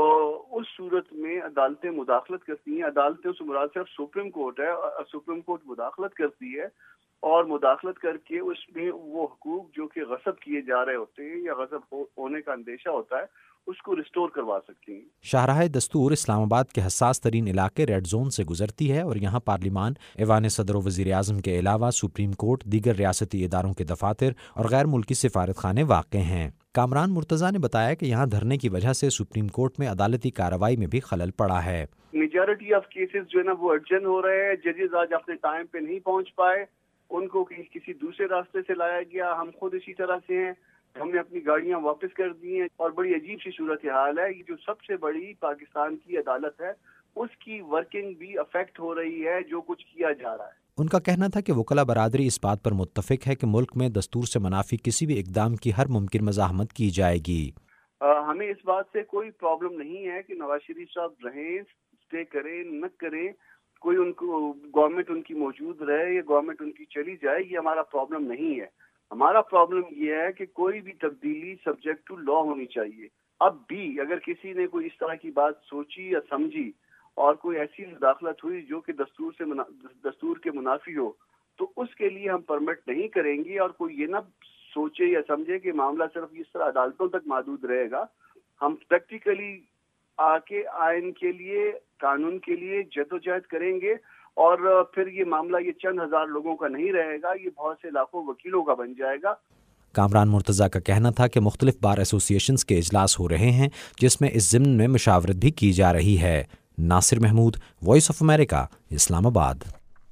اس صورت میں عدالتیں مداخلت کرتی ہیں۔ عدالتیں اس مراد صرف سپریم کورٹ ہے، سپریم کورٹ مداخلت کرتی ہے، اور مداخلت کر کے اس میں وہ حقوق جو کہ غصب کیے جا رہے ہوتے ہیں یا غصب ہونے کا اندیشہ ہوتا ہے اس کو ریسٹور کروا سکتی ہیں۔ شاہراہ دستور اسلام آباد کے حساس ترین علاقے ریڈ زون سے گزرتی ہے، اور یہاں پارلیمان، ایوان صدر و وزیر اعظم کے علاوہ سپریم کورٹ، دیگر ریاستی اداروں کے دفاتر اور غیر ملکی سفارت خانے واقع ہیں۔ کامران مرتضیٰ نے بتایا کہ یہاں دھرنے کی وجہ سے سپریم کورٹ میں عدالتی کارروائی میں بھی خلل پڑا ہے۔ میجارٹی آف کیسز جو ہے نا وہ ارجنٹ ہو رہے ہیں، ججز آج اپنے ٹائم پہ نہیں پہنچ پائے، ان کو کسی دوسرے راستے سے لایا گیا، ہم خود اسی طرح سے ہیں، ہم نے اپنی گاڑیاں واپس کر دی ہیں، اور بڑی عجیب سی صورتحال ہے۔ یہ جو سب سے بڑی پاکستان کی عدالت ہے اس کی ورکنگ بھی افیکٹ ہو رہی ہے، جو کچھ کیا جا رہا ہے۔ ان کا کہنا تھا کہ وکلا برادری اس بات پر متفق ہے کہ ملک میں دستور سے منافی کسی بھی اقدام کی ہر ممکن مزاحمت کی جائے گی۔ ہمیں اس بات سے کوئی پرابلم نہیں ہے کہ نواز شریف صاحب رہیں، اسٹے کریں نہ کریں، کوئی ان کو گورنمنٹ ان کی موجود رہے یا گورنمنٹ ان کی چلی جائے، یہ ہمارا پرابلم نہیں ہے۔ ہمارا پرابلم یہ ہے کہ کوئی بھی تبدیلی سبجیکٹ ٹو لا ہونی چاہیے۔ اب بھی اگر کسی نے کوئی اس طرح کی بات سوچی یا سمجھی اور کوئی ایسی مداخلت ہوئی جو کہ دستور سے منا... دستور کے منافی ہو، تو اس کے لیے ہم پرمٹ نہیں کریں گے، اور کوئی یہ نہ سوچے یا سمجھے کہ معاملہ صرف اس طرح عدالتوں تک محدود رہے گا۔ ہم پریکٹیکلی آ کے آئین کے لیے، قانون کے لیے جدوجہد کریں گے، اور پھر یہ معاملہ یہ چند ہزار لوگوں کا نہیں رہے گا، یہ بہت سے لاکھوں وکیلوں کا بن جائے گا۔ کامران مرتضیٰ کا کہنا تھا کہ مختلف بار ایسوسی ایشنز کے اجلاس ہو رہے ہیں جس میں اس ضمن میں مشاورت بھی کی جا رہی ہے۔ Nasir Mahmood, Voice of America, Islamabad.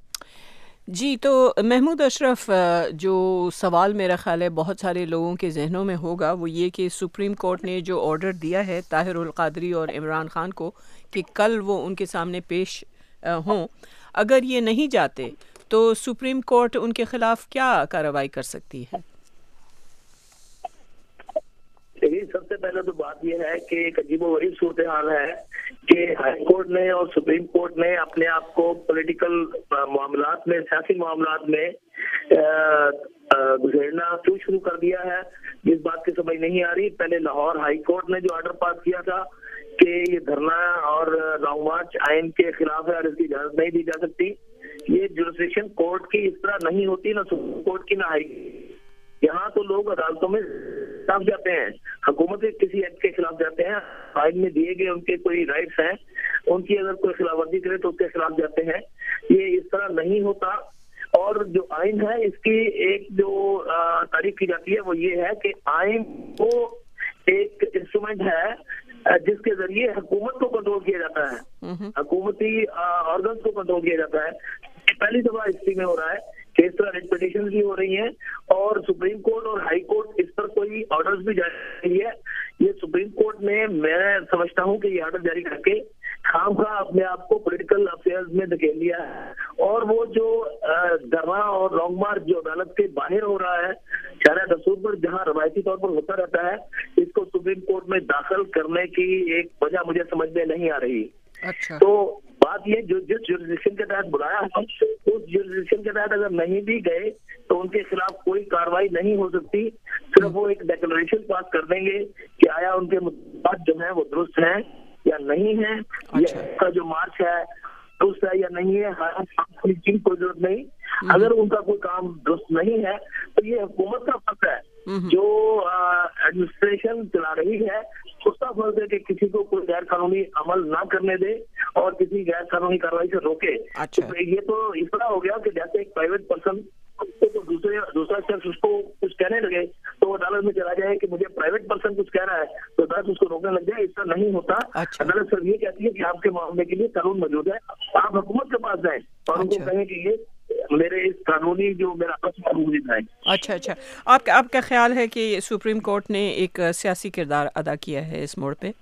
جی تو محمود اشرف، جو سوال میرا خیال ہے بہت سارے لوگوں کے ذہنوں میں ہوگا وہ یہ کہ سپریم کورٹ نے جو آرڈر دیا ہے طاہر القادری اور عمران خان کو کہ کل وہ ان کے سامنے پیش ہوں، اگر یہ نہیں جاتے تو سپریم کورٹ ان کے خلاف کیا کارروائی کر سکتی ہے؟ سب سے پہلے تو بات یہ ہے کہ ایک عجیب و غریب صورتحال ہے کہ ہائی کورٹ نے اور سپریم کورٹ نے اپنے آپ کو پولیٹیکل معاملات میں، سیاسی معاملات میں گزرنا کیوں شروع کر دیا ہے، جس بات کی سمجھ نہیں آ رہی۔ پہلے لاہور ہائی کورٹ نے جو آرڈر پاس کیا تھا کہ یہ دھرنا اور لانگ مارچ آئین کے خلاف ہے اور اس کی اجازت نہیں دی جا سکتی، یہ جورسڈکشن کورٹ کی اس طرح نہیں ہوتی، نہ سپریم کورٹ کی نہ ہائی۔ یہاں تو لوگ عدالتوں میں خلاف جاتے ہیں، حکومت کے کسی ایکٹ کے خلاف جاتے ہیں، آئین میں دیے گئے ان کے کوئی رائٹس ہیں، ان کی اگر کوئی خلاف ورزی کرے تو اس کے خلاف جاتے ہیں۔ یہ اس طرح نہیں ہوتا، اور جو آئین ہے اس کی ایک جو تعریف کی جاتی ہے وہ یہ ہے کہ آئین وہ ایک انسٹرومنٹ ہے جس کے ذریعے حکومت کو کنٹرول کیا جاتا ہے، حکومتی آرگنز کو کنٹرول کیا جاتا ہے۔ پہلی دفعہ ہسٹری میں ہو رہا ہے کہ اس طرح پٹیشن بھی ہو رہی ہیں، اور سپریم کورٹ اور ہائی کورٹ اس پر کوئی آرڈرز بھی جاری ہے۔ یہ سپریم کورٹ نے، میں سمجھتا ہوں کہ یہ آرڈر جاری کر کے خام خواہ اپنے آپ کو پولیٹیکل افیئرز میں دھکیل لیا ہے, اور وہ جو دھرنا اور لانگ مارچ جو عدالت کے باہر ہو رہا ہے شرع دستور پر, جہاں روایتی طور پر ہوتا رہتا ہے, اس کو سپریم کورٹ میں داخل کرنے کی ایک وجہ مجھے سمجھ میں نہیں آ رہی. اچھا. تو بات یہ جو جس جورسڈکشن کے تحت بلایا ہے اس جورسڈکشن کے تحت اگر نہیں بھی گئے تو ان کے خلاف کوئی کاروائی نہیں ہو سکتی, صرف وہ ایک ڈیکلریشن پاس کر دیں گے کہ آیا ان کے مطالبات جو ہیں وہ درست ہیں یا نہیں ہے, یا اس کا جو مارچ ہے درست ہے یا نہیں ہے. ہر چیز کوئی ضرورت نہیں, اگر ان کا کوئی کام درست نہیں ہے تو یہ حکومت کا فرض ہے جو ایڈمنسٹریشن چلا رہی ہے, اس کا فرض ہے کہ کسی کو کوئی غیر قانونی عمل نہ کرنے دے اور کسی غیر قانونی کارروائی سے روکے. یہ تو اس طرح ہو گیا کہ جیسے ایک پرائیویٹ پرسن تو دوسرے دوسرا شخص اس کو کچھ کہنے لگے تو وہ عدالت میں چلا جائے کہ مجھے پرائیویٹ پرسن کچھ کہہ رہا ہے تو عدالت اس کو روکنے لگ جائے. اس طرح نہیں ہوتا. عدالت صرف یہ کہتی ہے کہ آپ کے معاملے کے لیے قانون موجود ہے, آپ حکومت کے پاس جائیں اور ان کو کہیں کہ یہ میرے اس قانونی جو میرا موجود ہے. اچھا اچھا آپ کا آپ کا خیال ہے کہ سپریم کورٹ نے ایک سیاسی کردار ادا کیا ہے اس موڑ پہ؟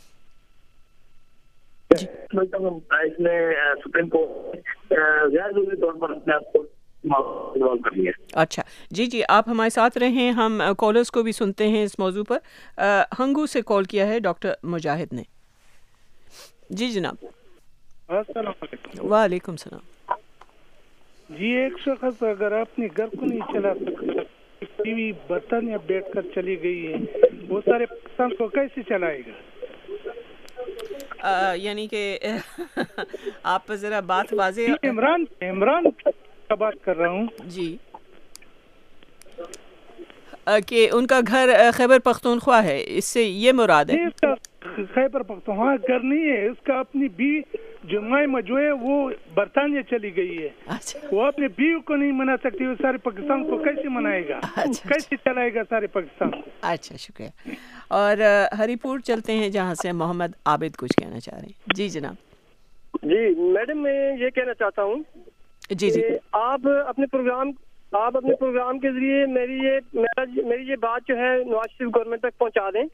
اس نے سپریم کورٹ غیر ضروری طور پر اپنے آپ کو کر لیا. اچھا جی جی آپ ہمارے ساتھ رہیں, ہم کالرز کو بھی سنتے ہیں اس موضوع پر. ہنگو سے کال کیا ہے ڈاکٹر مجاہد نے. جی جناب. السلام علیکم. وعلیکم السلام. جی ایک شخص اگر اپنے گھر کو نہیں چلا سکتا, ٹی وی برطانیہ بیٹھ کر چلی گئی ہے, وہ سارے پاکستان کو کیسے چلائے گا؟ آ, یعنی کہ آپ ذرا بات واضح. عمران عمران کا بات کر رہا ہوں. جی کہ ان کا گھر خیبر پختونخوا ہے, اس سے یہ مراد ہے؟ خیبر پختونخوا گھر نہیں ہے, اس کا اپنی بیوی جمائمہ جو ہے وہ برطانیہ چلی گئی ہے. وہ اپنے بیوی کو نہیں منا سکتی, وہ سارے پاکستان کو کیسے منائے گا, کیسے چلائے گا سارے پاکستان کو؟ اچھا شکریہ. اور ہری پور چلتے ہیں جہاں سے محمد عابد کچھ کہنا چاہ رہے ہیں. جی جناب. جی میڈم میں یہ کہنا چاہتا ہوں جی جی آپ اپنے پروگرام آپ اپنے پروگرام کے ذریعے میری یہ میری یہ بات جو ہے نواز شریف گورنمنٹ تک پہنچا دیں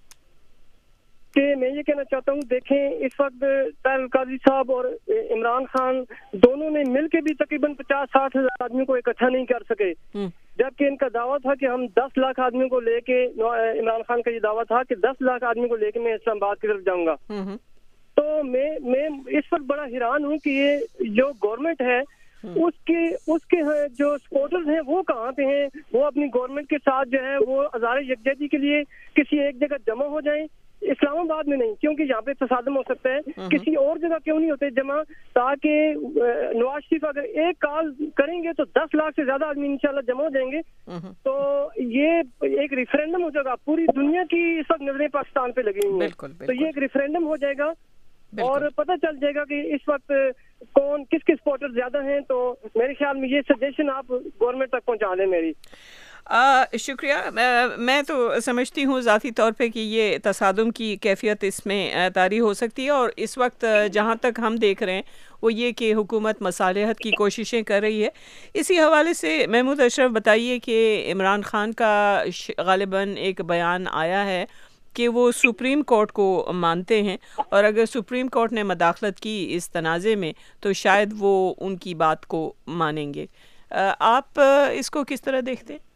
کہ میں یہ کہنا چاہتا ہوں, دیکھیں اس وقت طاہر القادری صاحب اور عمران خان دونوں نے مل کے بھی تقریباً پچاس ساٹھ ہزار آدمیوں کو اکٹھا نہیں کر سکے, جبکہ ان کا دعویٰ تھا کہ ہم دس لاکھ آدمیوں کو لے کے, عمران خان کا یہ دعویٰ تھا کہ دس لاکھ آدمیوں کو لے کے میں اسلام آباد کی طرف جاؤں گا. تو میں میں اس وقت بڑا حیران ہوں کہ یہ جو گورنمنٹ ہے اس کے اس کے جو سپورٹرز ہیں وہ کہاں پہ ہیں؟ وہ اپنی گورنمنٹ کے ساتھ جو ہے وہ ہزار یکجہتی کے لیے کسی ایک جگہ جمع ہو جائیں, اسلام آباد میں نہیں, کیونکہ یہاں پہ تصادم ہو سکتا ہے. کسی اور جگہ کیوں نہیں ہوتے جمع, تاکہ نواز شریف اگر ایک کال کریں گے تو دس لاکھ سے زیادہ آدمی انشاءاللہ جمع ہو جائیں گے. تو یہ ایک ریفرینڈم ہو جائے گا. پوری دنیا کی اس وقت نظریں پاکستان پہ لگی ہوئی ہیں, تو یہ ایک ریفرینڈم ہو جائے گا اور پتہ چل جائے گا کہ اس وقت کون کس کے سپورٹر زیادہ ہیں. تو میرے خیال میں یہ سجیشن آپ گورنمنٹ تک پہنچا دیں میری. آ, شکریہ. میں تو سمجھتی ہوں ذاتی طور پہ کہ یہ تصادم کی کیفیت اس میں طاری ہو سکتی ہے, اور اس وقت جہاں تک ہم دیکھ رہے ہیں وہ یہ کہ حکومت مصالحت کی کوششیں کر رہی ہے. اسی حوالے سے محمود اشرف بتائیے کہ عمران خان کا غالباً ایک بیان آیا ہے کہ وہ سپریم کورٹ کو مانتے ہیں, اور اگر سپریم کورٹ نے مداخلت کی اس تنازع میں تو شاید وہ ان کی بات کو مانیں گے. آپ اس کو کس طرح دیکھتے ہیں؟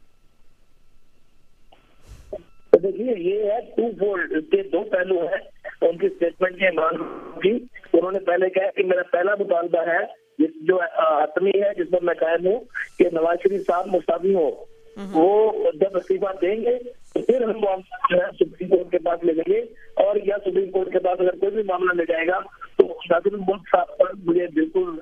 دیکھیے یہ ہے ٹو فولڈ, اس کے دو پہلو ہیں ان کی اسٹیٹمنٹ کے عمران کی. انہوں نے پہلے کہا کہ میرا پہلا مطالبہ ہے جس جو حتمی ہے جس پر میں قائم ہوں کہ نواز شریف صاحب مستعفی ہو. وہ جب استعفیٰ دیں گے تو پھر ہم معاملہ جو ہے سپریم کورٹ کے پاس لے جائیں گے, اور یا سپریم کورٹ کے پاس اگر کوئی بھی معاملہ لے جائے گا تو ناظر الملک صاحب پر مجھے بالکل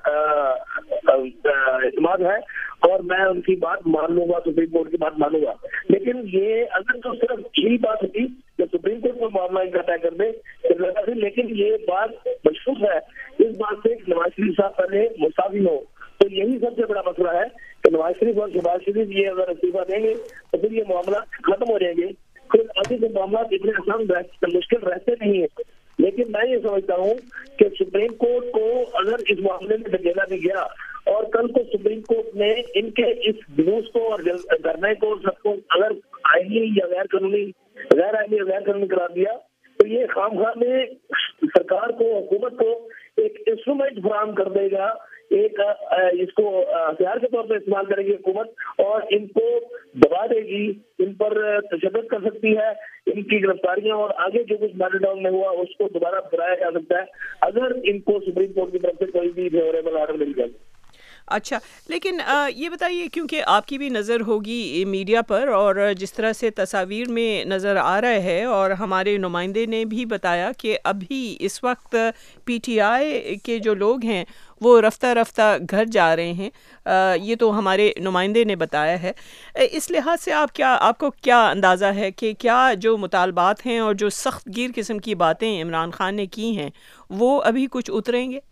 اعتماد ہے اور میں ان کی بات مان لوں گا, سپریم کورٹ کی بات مانوں گا. لیکن یہ اگر تو صرف یہی بات ہوتی کہ سپریم کورٹ کو معاملہ اکٹھا کر دے, لیکن یہ بات مشہور ہے اس بات سے کہ نواز شریف صاحب پہلے مستعفی ہو. تو یہی سب سے بڑا مسئلہ ہے کہ نواز شریف اور شہباز شریف یہ اگر استعفیٰ دیں گے تو پھر یہ معاملہ ختم ہو جائیں گے. پھر ابھی کے معاملات اتنے آسان مشکل رہتے نہیں ہیں. لیکن میں یہ سمجھتا ہوں کہ سپریم کورٹ کو اگر اس معاملے میں دھکیلا بھی گیا اور کل کو سپریم کورٹ نے ان کے اس جلوس کو اور دھرنے کو سب کو اگر آئینی یا غیر قانونی غیر آئینی یا غیر قانونی قرار دیا تو یہ خام خواہ میں سرکار کو, حکومت کو ایک انسٹرومنٹ فراہم کر دے گا, ایک اس کو ہتھیار کے طور پہ استعمال کرے گی حکومت اور ان کو دبا دے گی, ان پر تشدد کر سکتی ہے, ان کی گرفتاریاں اور آگے جو کچھ میلٹ ڈاؤن میں ہوا اس کو دوبارہ پھرایا جا سکتا ہے اگر ان کو سپریم کورٹ کی طرف سے کوئی بھی فیوریبل آرڈر مل جائے. اچھا, لیکن یہ بتائیے, کیونکہ آپ کی بھی نظر ہوگی میڈیا پر اور جس طرح سے تصاویر میں نظر آ رہا ہے, اور ہمارے نمائندے نے بھی بتایا کہ ابھی اس وقت پی ٹی آئی کے جو لوگ ہیں وہ رفتہ رفتہ گھر جا رہے ہیں, یہ تو ہمارے نمائندے نے بتایا ہے. اس لحاظ سے آپ کیا آپ کو کیا اندازہ ہے کہ کیا جو مطالبات ہیں اور جو سخت گیر قسم کی باتیں عمران خان نے کی ہیں وہ ابھی کچھ اتریں گے؟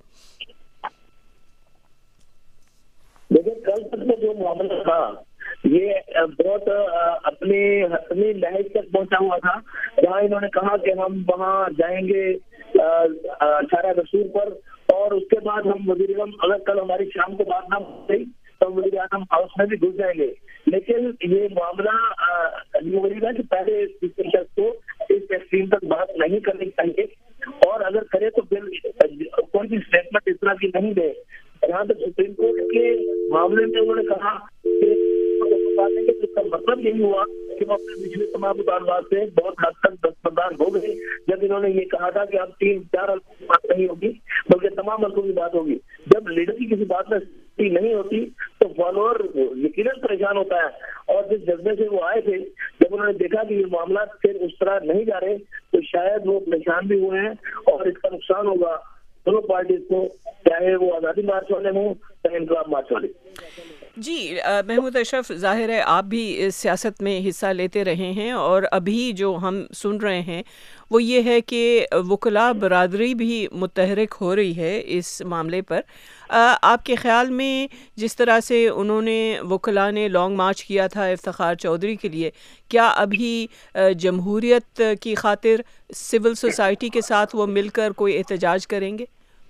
لیکن کل تک میں جو معاملہ تھا یہ بہت اپنے حتمی لہج تک پہنچا ہوا تھا, جہاں انہوں نے کہا کہ ہم وہاں جائیں گے اشارہ رسول پر, اور اس کے بعد ہم وزیر اعظم, اگر کل ہماری شام کو بات نہ ہوئی تو وزیر اعظم ہاؤس میں بھی گھس جائیں گے. لیکن یہ معاملہ یہ وہی ہے کہ پہلے اس شخص کو اس ایکسٹریم تک بات نہیں کرنی چاہیے, اور اگر کرے تو پھر کوئی بھی اسٹیٹمنٹ اس طرح کی نہیں دے. یہاں تک سپریم کورٹ کے معاملے میں انہوں نے کہا کہ اس کا مطلب یہی ہوا کہ وہ اپنے پچھلے تمام مطالبات سے بہت حد تک دستبردار ہو گئے, جب انہوں نے یہ کہا تھا کہ اب تین چار حلقوں کی بات نہیں ہوگی بلکہ تمام حلقوں کی بات ہوگی. جب لیڈر کی کسی بات میں نہیں ہوتی تو فالوور یقیناً پریشان ہوتا ہے, اور جس جذبے سے وہ آئے تھے, جب انہوں نے دیکھا کہ یہ معاملات پھر اس طرح نہیں جا رہے تو شاید وہ پریشان بھی ہوئے ہیں, اور اس کا نقصان ہوگا دونوں پارٹیز کو, چاہے وہ آزادی مارچ والے ہوں چاہے انقلاب مارچ والے. جی محمود اشرف, ظاہر ہے آپ بھی سیاست میں حصہ لیتے رہے ہیں, اور ابھی جو ہم سن رہے ہیں وہ یہ ہے کہ وکلاء برادری بھی متحرک ہو رہی ہے اس معاملے پر. آپ کے خیال میں جس طرح سے انہوں نے وکلاء نے لانگ مارچ کیا تھا افتخار چودھری کے لیے, کیا ابھی جمہوریت کی خاطر سول سوسائٹی کے ساتھ وہ مل کر کوئی احتجاج کریں گے؟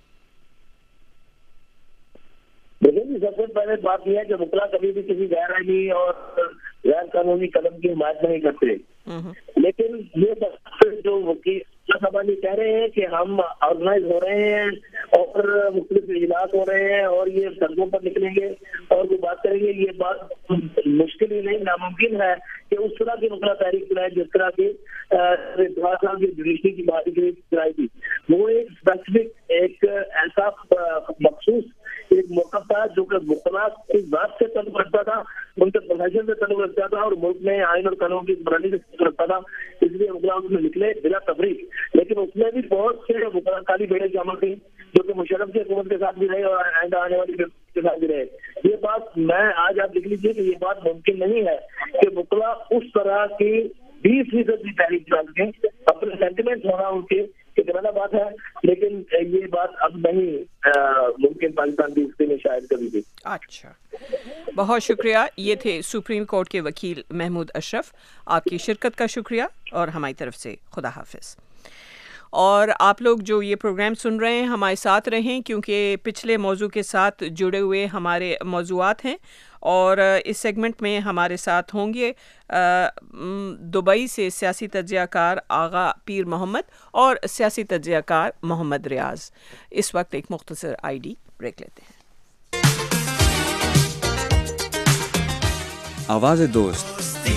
دیکھیے, سب سے پہلے بات یہ ہے کہ وکلاء کبھی بھی کسی غیر آئینی اور غیر قانونی قدم کی حمایت نہیں کرتے, لیکن یہ جو وکیل صاحبہ یہ کہہ رہے ہیں کہ ہم آرگنائز ہو رہے ہیں اور مختلف اجلاس ہو رہے ہیں اور یہ سڑکوں پر نکلیں گے اور وہ بات کریں گے, یہ بات مشکل ہی نہیں ناممکن ہے کہ اس طرح کی وکلاء تحریک چلائے جس طرح کی صاحب کی جوڈیشری کی بات چلائی تھی. وہ ایک اسپیسیفک ایک ایسا مخصوص ایک موقع تھا جو کہ وکلاء اس بات سے تعلق رکھتا تھا, ان کے پروفیشن سے تعلق رکھتا تھا, اور ملک میں آئین اور قانون کی برانی سے تعلق رکھتا تھا, اس لیے وکلاء اس میں نکلے بلا تفریق. لیکن اس میں بھی بہت سے وکلاء کالی بھیڑیں شامل تھیں جو کہ مشرف کی حکومت کے ساتھ بھی رہے اور آئندہ آنے والی کے ساتھ بھی رہے. یہ بات میں آج آپ لکھ لیجیے کہ یہ بات ممکن نہیں ہے کہ وکلاء اس طرح کی بیس فیصد کی تحریک چلا سکیں. اپنے سینٹیمنٹ ہونا ان کے ایک الگ بات ہے, لیکن یہ بات اب نہیں ممکن پاکستان کی ہسٹری میں شاید کبھی بھی. اچھا, بہت شکریہ. یہ تھے سپریم کورٹ کے وکیل محمود اشرف, آپ کی شرکت کا شکریہ اور ہماری طرف سے خدا حافظ. اور آپ لوگ جو یہ پروگرام سن رہے ہیں ہمارے ساتھ رہیں, کیونکہ پچھلے موضوع کے ساتھ جڑے ہوئے ہمارے موضوعات ہیں, اور اس سیگمنٹ میں ہمارے ساتھ ہوں گے دبئی سے سیاسی تجزیہ کار آغا پیر محمد اور سیاسی تجزیہ کار محمد ریاض. اس وقت ایک مختصر آئی ڈی بریک لیتے ہیں. آواز دوست,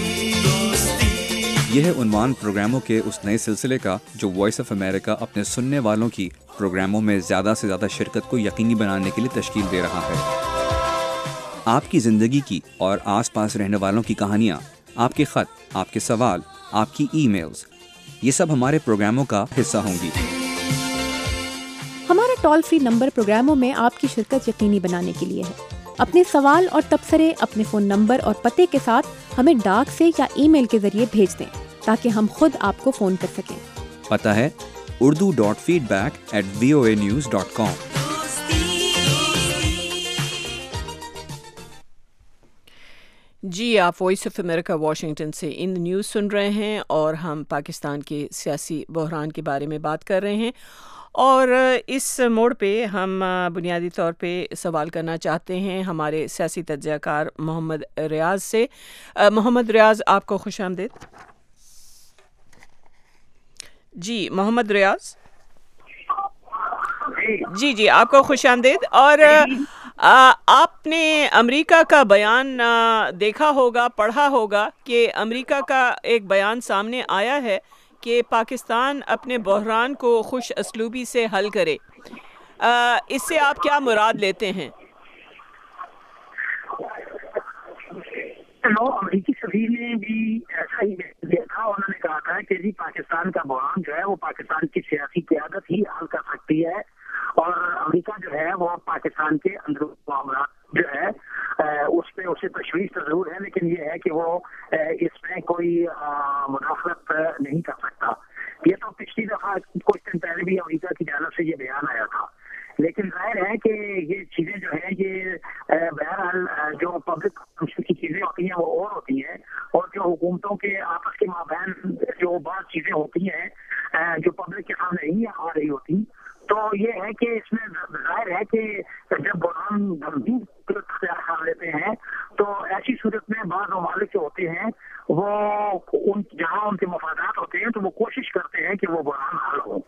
یہ ہے عنوان پروگراموں کے اس نئے سلسلے کا جو وائس آف امریکہ اپنے سننے والوں کی پروگراموں میں زیادہ سے زیادہ شرکت کو یقینی بنانے کے لیے تشکیل دے رہا ہے. آپ کی زندگی کی اور آس پاس رہنے والوں کی کہانیاں, آپ کے خط, آپ کے سوال, آپ کی ای میلز, یہ سب ہمارے پروگراموں کا حصہ ہوں گی. ہمارا ٹول فری نمبر پروگراموں میں آپ کی شرکت یقینی بنانے کے لیے ہے. اپنے سوال اور تبصرے اپنے فون نمبر اور پتے کے ساتھ ہمیں ڈاک سے یا ای میل کے ذریعے بھیج دیں تاکہ ہم خود آپ کو فون کر سکیں. پتہ ہے Urdu dot feedback at V O A news dot com. جی, آپ وائس آف امریکہ واشنگٹن سے ان نیوز سن رہے ہیں, اور ہم پاکستان کے سیاسی بحران کے بارے میں بات کر رہے ہیں. اور اس موڑ پہ ہم بنیادی طور پہ سوال کرنا چاہتے ہیں ہمارے سیاسی تجزیہ کار محمد ریاض سے. محمد ریاض, آپ کو خوش آمدید. جی محمد ریاض. جی جی آپ کو خوش آمدید. اور آپ نے امریکہ کا بیان دیکھا ہوگا, پڑھا ہوگا کہ امریکہ کا ایک بیان سامنے آیا ہے کہ پاکستان اپنے بحران کو خوش اسلوبی سے حل کرے. اس سے آپ کیا مراد لیتے ہیں؟ امریکی سفیر نے بھی ایسا ہی دیا تھا. انہوں نے کہا تھا کہ جی پاکستان کا بحران جو ہے وہ پاکستان کی سیاسی قیادت ہی حل کر سکتی ہے, اور امریکہ جو ہے وہ پاکستان کے اندرونی معاملات جو ہے اس پہ اسے تشویش تو ضرور ہے, لیکن یہ ہے کہ وہ اس میں کوئی مداخلت نہیں کر سکتا. یہ تو پچھلی دفعہ کچھ دن پہلے بھی امریکہ کی جانب سے یہ بیان آیا تھا, لیکن ظاہر ہے کہ یہ چیزیں جو ہیں یہ بہرحال جو پبلک فنکشن کی چیزیں ہوتی ہیں وہ اور ہوتی ہیں, اور جو حکومتوں کے آپس کے مابین جو بعض چیزیں ہوتی ہیں جو پبلک کے سامنے نہیں آ رہی ہوتی, تو یہ ہے کہ اس میں ظاہر ہے کہ جب بحران گمبھیر صورت اختیار کر لیتے ہیں تو ایسی صورت میں بعض ممالک جو ہوتے ہیں وہ ان جہاں ان کے مفادات ہوتے ہیں تو وہ کوشش کرتے ہیں کہ وہ بحران حل ہو.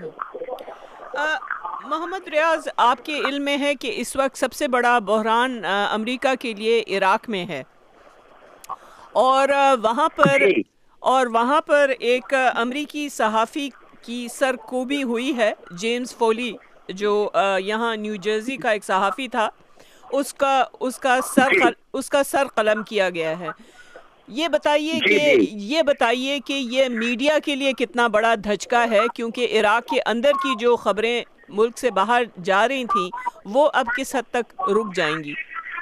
محمد ریاض, آپ کے علم میں ہے کہ اس وقت سب سے بڑا بحران امریکہ کے لیے عراق میں ہے, اور وہاں پر اور وہاں پر ایک امریکی صحافی کی سرکوبی ہوئی ہے, جیمز فولی, جو یہاں نیو جرسی کا ایک صحافی تھا, اس کا اس کا سر اس کا سر قلم کیا گیا ہے. یہ بتائیے کہ یہ بتائیے کہ یہ میڈیا کے لیے کتنا بڑا دھچکا ہے, کیونکہ عراق کے اندر کی جو خبریں ملک سے باہر جا رہی تھیں وہ اب کس حد تک رک جائیں گی؟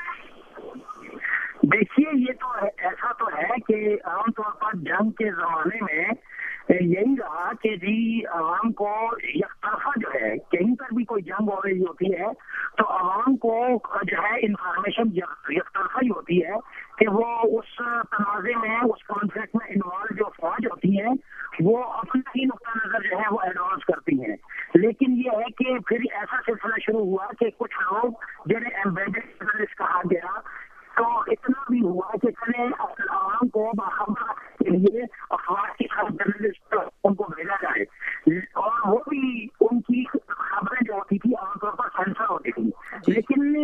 دیکھیے, یہ تو ایسا تو ہے کہ عام طور پر جنگ کے زمانے میں یہی رہا کہ جی عوام کو یک طرفہ جو ہے, کہیں پر بھی کوئی جنگ ہو رہی ہوتی ہے تو عوام کو جو ہے انفارمیشن یک طرفہ ہی ہوتی ہے کہ وہ اس تنازع میں, اس کانفلکٹ میں انوالو جو فوج ہوتی ہیں وہ اپنا ہی نقطہ نظر جو ہے وہ ایڈوانس کرتی ہیں. لیکن یہ ہے کہ پھر ایسا سلسلہ شروع ہوا کہ کچھ لوگ جنہیں ایمبیڈڈ جرنلسٹ کہا گیا, تو اتنا بھی ہوا کہ چلے عوام کو باخبر کے لیے افواج کی جرنلسٹ ان کو بھیجا جائے, اور وہ بھی ان کی خبریں جو ہوتی تھی عام طور پر سینسر ہوتی تھی. لیکن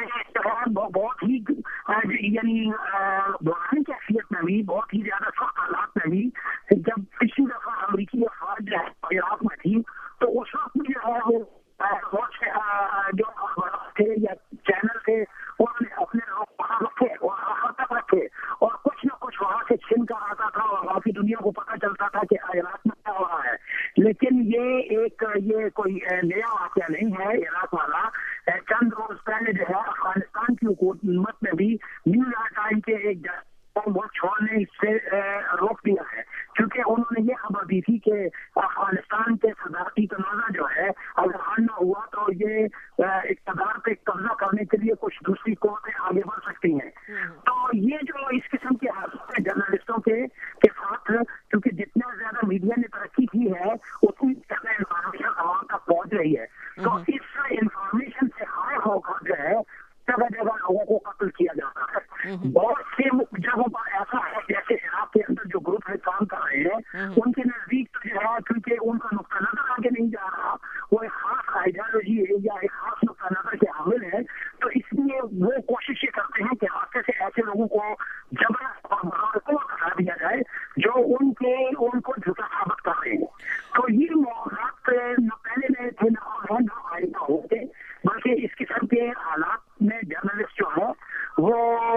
بہت ہی یعنی بحرانی کی حیثیت میں بھی, بہت ہی زیادہ سخت حالات میں بھی, جب پچھلی دفعہ امریکی افواج جو ہے عراق میں تھی تو اس وقت بھی جو ہے وہ بہت سے جو اخبارات تھے یا چینل تھے انہوں نے اپنے لوگ وہاں رکھے اور آخر تک رکھے, اور کچھ نہ کچھ وہاں سے چھن کر آتا تھا اور باقی دنیا کو پتہ چلتا تھا کہ عراق میں کیا ہو رہا ہے. لیکن یہ ایک یہ کوئی نیا واقعہ نہیں ہے عراق والا. چند روز پہلے جو ہے افغانستان کی حکومت میں بھی نیو یارک ٹائم کے ایک ملک چھوڑنے سے روک دیا ہے, کیونکہ انہوں نے یہ خبر دی تھی کہ افغانستان کے صدارتی تنازع جو ہے اگر حل نہ ہوا تو یہ اقتدار پہ قبضہ کرنے کے لیے کچھ دوسری قوتیں آگے بڑھ سکتی ہیں. تو یہ جو اس قسم کے حادثات جرنلسٹوں کے کے ساتھ, کیونکہ جتنا زیادہ میڈیا نے ترقی کی ہے اتنی زیادہ انفارمیشن عوام تک پہنچ رہی ہے, تو اس انفارمیشن سے ہائے ہو کر جو ہے جگہ جگہ لوگوں کو قتل کیا جاتا ہے. بہت سے جگہوں پر ایسا ہے جیسے عراق کے اندر جو گروپ ہے کام کر رہے ہیں ان کے نزدیک تو جو ہے کیونکہ ان کا نقطہ نظر آگے نہیں جا رہا, وہ ایک خاص آئیڈیالوجی ہے یا ایک خاص نقطہ نظر کے حامل ہے, تو اس لیے وہ کوشش یہ کرتے ہیں کہ راستے سے ایسے لوگوں کو جبر اور مرار کو ہٹا دیا جائے جو ان کے ان کو جھوٹا ثابت کر رہے ہیں. تو یہ معاملات نہ پہلے نئے تھے نہ اور نہ آئندہ ہوتے, بلکہ اس قسم کے حالات میں جرنلسٹ جو ہے وہ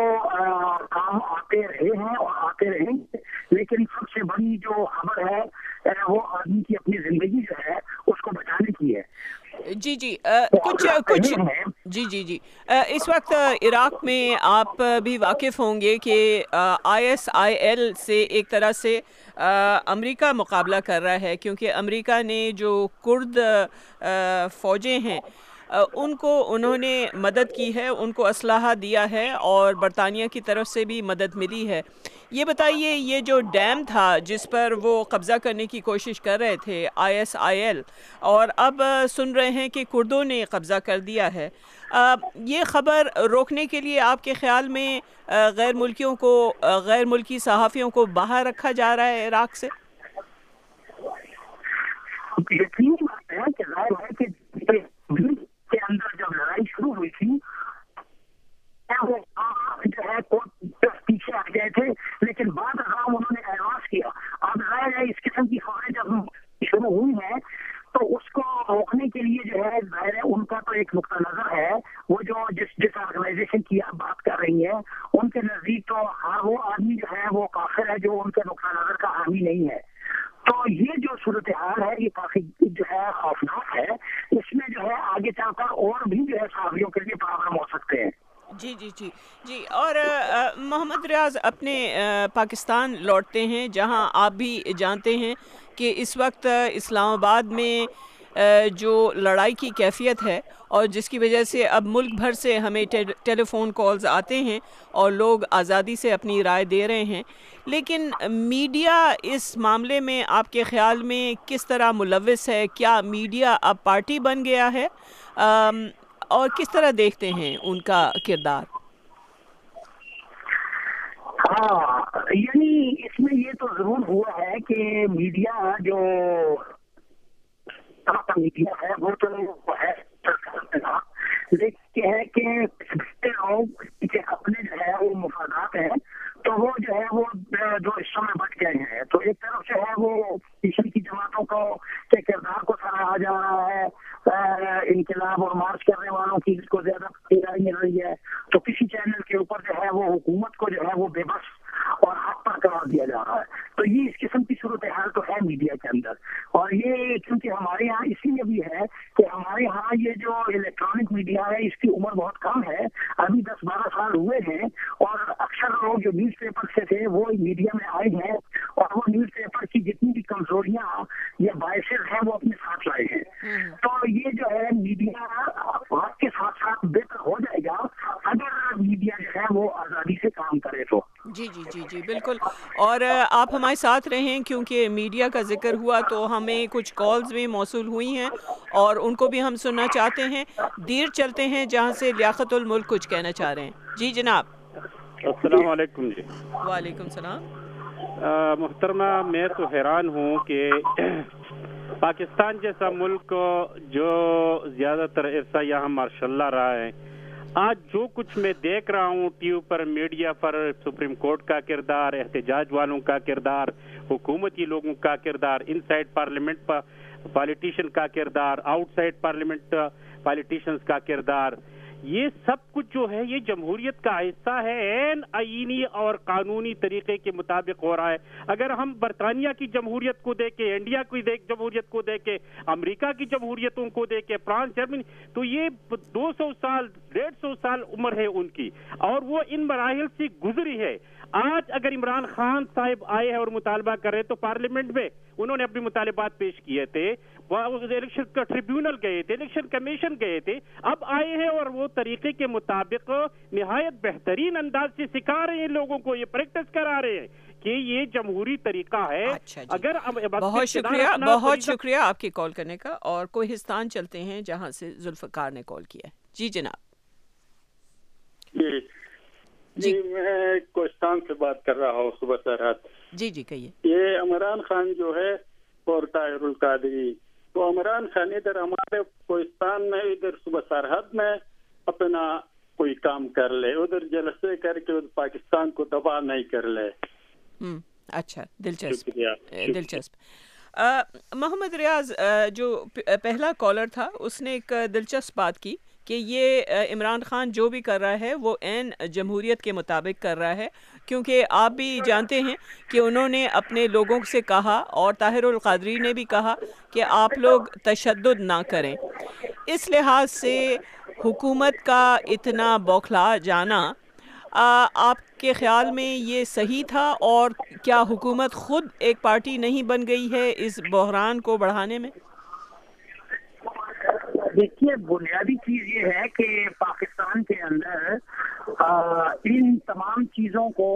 کام آتے رہے ہیں اور آتے رہیں گے. لیکن سب سے بڑی جو خبر ہے وہ آدمی کی اپنی زندگی جو ہے اس کو بچانے کی ہے. جی جی کچھ کچھ جی جی جی اس وقت عراق میں آپ بھی واقف ہوں گے کہ آئی ایس آئی ایل سے ایک طرح سے امریکہ مقابلہ کر رہا ہے, کیونکہ امریکہ نے جو کرد فوجیں ہیں ان کو انہوں نے مدد کی ہے, ان کو اسلحہ دیا ہے اور برطانیہ کی طرف سے بھی مدد ملی ہے. یہ بتائیے, یہ جو ڈیم تھا جس پر وہ قبضہ کرنے کی کوشش کر رہے تھے آئی ایس آئی ایل, اور اب سن رہے ہیں کہ کردوں نے قبضہ کر دیا ہے, یہ خبر روکنے کے لیے آپ کے خیال میں غیر ملکیوں کو, غیر ملکی صحافیوں کو باہر رکھا جا رہا ہے عراق سے؟ یقینی بات ہے کہ ظاہر ہے کہ کے اندر جب لڑائی شروع ہوئی تھی وہ جو ہے پیچھے آ گئے تھے، لیکن بعد عوام انہوں نے ایڈوانس کیا. اب ظاہر ہے اس قسم کی خبریں جب شروع ہوئی ہیں تو اس کو روکنے کے لیے جو ہے ظاہر ہے ان کا تو ایک نقطہ نظر ہے. وہ جو جس جس آرگنائزیشن کی آپ بات کر رہی ہیں ان کے نزدیک تو ہر وہ آدمی جو ہے وہ کافر ہے جو ان کے نقطہ نظر کا حامی نہیں ہے. تو یہ جو صورتحال ہے یہ کافی جو ہے خوفناک ہے. اس میں جو ہے آگے چل کر اور بھی جو ہے صحابیوں کے لیے پرابلم ہو سکتے ہیں. جی جی جی جی اور محمد ریاض اپنے پاکستان لوٹتے ہیں جہاں آپ بھی جانتے ہیں کہ اس وقت اسلام آباد میں جو لڑائی کی کیفیت ہے اور جس کی وجہ سے اب ملک بھر سے ہمیں ٹیلی فون کالز آتے ہیں اور لوگ آزادی سے اپنی رائے دے رہے ہیں، لیکن میڈیا اس معاملے میں آپ کے خیال میں کس طرح ملوث ہے؟ کیا میڈیا اب پارٹی بن گیا ہے اور کس طرح دیکھتے ہیں ان کا کردار؟ ہاں یعنی اس میں یہ تو ضرور ہوا ہے کہ میڈیا جو میڈیا ہے وہ تو ہے لیکن ہے کہ اپنے جو ہے وہ مفادات ہیں تو وہ جو ہے وہ جو حصوں میں بٹ گئے ہیں. تو ایک طرف جو ہے وہ پیشن کی جماعتوں کو کے کردار کو سراہا جا رہا ہے، انقلاب اور مارچ کرنے والوں کی کو زیادہ رائے مل رہی ہے، تو کسی چینل کے اوپر جو ہے وہ حکومت کو جو ہے وہ بے بس اور حق پر قرار دیا جا رہا ہے. تو یہ اس قسم کی صورتحال تو ہے میڈیا کے اندر. اور یہ کیونکہ ہمارے یہاں اسی لیے بھی ہے کہ ہمارے یہاں یہ جو الیکٹرانک میڈیا ہے اس کی عمر بہت کم ہے، ابھی دس بارہ سال ہوئے ہیں، اور اکثر لوگ جو نیوز پیپر سے تھے وہ میڈیا میں آئے ہیں اور وہ نیوز پیپر کی جتنی بھی کمزوریاں یا باعث ہیں وہ اپنے ساتھ لائے ہیں. تو یہ جو ہے میڈیا وقت کے ساتھ ساتھ بہتر ہو جائے گا اگر میڈیا جو ہے وہ آزادی سے کام کرے تو. جی جی جی جی بالکل. اور آپ ہمارے ساتھ رہیں کیونکہ میڈیا کا ذکر ہوا تو ہمیں کچھ کالز بھی موصول ہوئی ہیں اور ان کو بھی ہم سننا چاہتے ہیں. دیر چلتے ہیں جہاں سے لیاقت الملک کچھ کہنا چاہ رہے ہیں. جی جناب. السلام علیکم. جی وعلیکم السلام. محترمہ میں تو حیران ہوں کہ پاکستان جیسا ملک جو زیادہ تر عرصہ یہاں ماشاء اللہ رہا ہے، آج جو کچھ میں دیکھ رہا ہوں ٹی وی پر میڈیا پر سپریم کورٹ کا کردار، احتجاج والوں کا کردار، حکومتی لوگوں کا کردار، ان سائڈ پارلیمنٹ پالیٹیشین کا کردار، آؤٹ سائڈ پارلیمنٹ پالیٹیشنز کا کردار، یہ سب کچھ جو ہے یہ جمہوریت کا حصہ ہے، عین آئینی اور قانونی طریقے کے مطابق ہو رہا ہے. اگر ہم برطانیہ کی جمہوریت کو دیکھیں، انڈیا کی جمہوریت کو دیکھیں، امریکہ کی جمہوریتوں کو دیکھیں، فرانس، جرمنی، تو یہ دو سو سال ڈیڑھ سو سال عمر ہے ان کی اور وہ ان مراحل سے گزری ہے. آج اگر عمران خان صاحب آئے ہیں اور مطالبہ کر رہے تو پارلیمنٹ میں انہوں نے اپنے مطالبات پیش کیے تھے، الیکشن کا ٹریبیونل گئے تھے، الیکشن کمیشن گئے تھے، اب آئے ہیں اور وہ طریقے کے مطابق نہایت بہترین انداز سے سکھا رہے ہیں لوگوں کو، یہ پریکٹس کرا رہے ہیں کہ یہ جمہوری طریقہ ہے. اگر بہت شکریہ بہت شکریہ آپ کی کال کرنے کا. اور کوہستان چلتے ہیں جہاں سے ذوالفقار نے کال کیا ہے. جی جناب. جی جی میں کوہستان سے بات کر رہا ہوں صبح سرحد. جی جی کہیے. یہ عمران خان جو ہے اور طاہر القادری، تو عمران خان ادھر ہمارے کوہستان میں ادھر صبح سرحد میں اپنا کوئی کام کر لے، ادھر جلسے کر کے پاکستان کو تباہ نہیں کر لے. اچھا دلچسپ دلچسپ. محمد ریاض جو پہلا کالر تھا اس نے ایک دلچسپ بات کی کہ یہ عمران خان جو بھی کر رہا ہے وہ عین جمہوریت کے مطابق کر رہا ہے، کیونکہ آپ بھی جانتے ہیں کہ انہوں نے اپنے لوگوں سے کہا اور طاہر القادری نے بھی کہا کہ آپ لوگ تشدد نہ کریں. اس لحاظ سے حکومت کا اتنا بوکھلا جانا آپ کے خیال میں یہ صحیح تھا، اور کیا حکومت خود ایک پارٹی نہیں بن گئی ہے اس بحران کو بڑھانے میں؟ دیکھیے بنیادی چیز یہ ہے کہ پاکستان کے اندر ان تمام چیزوں کو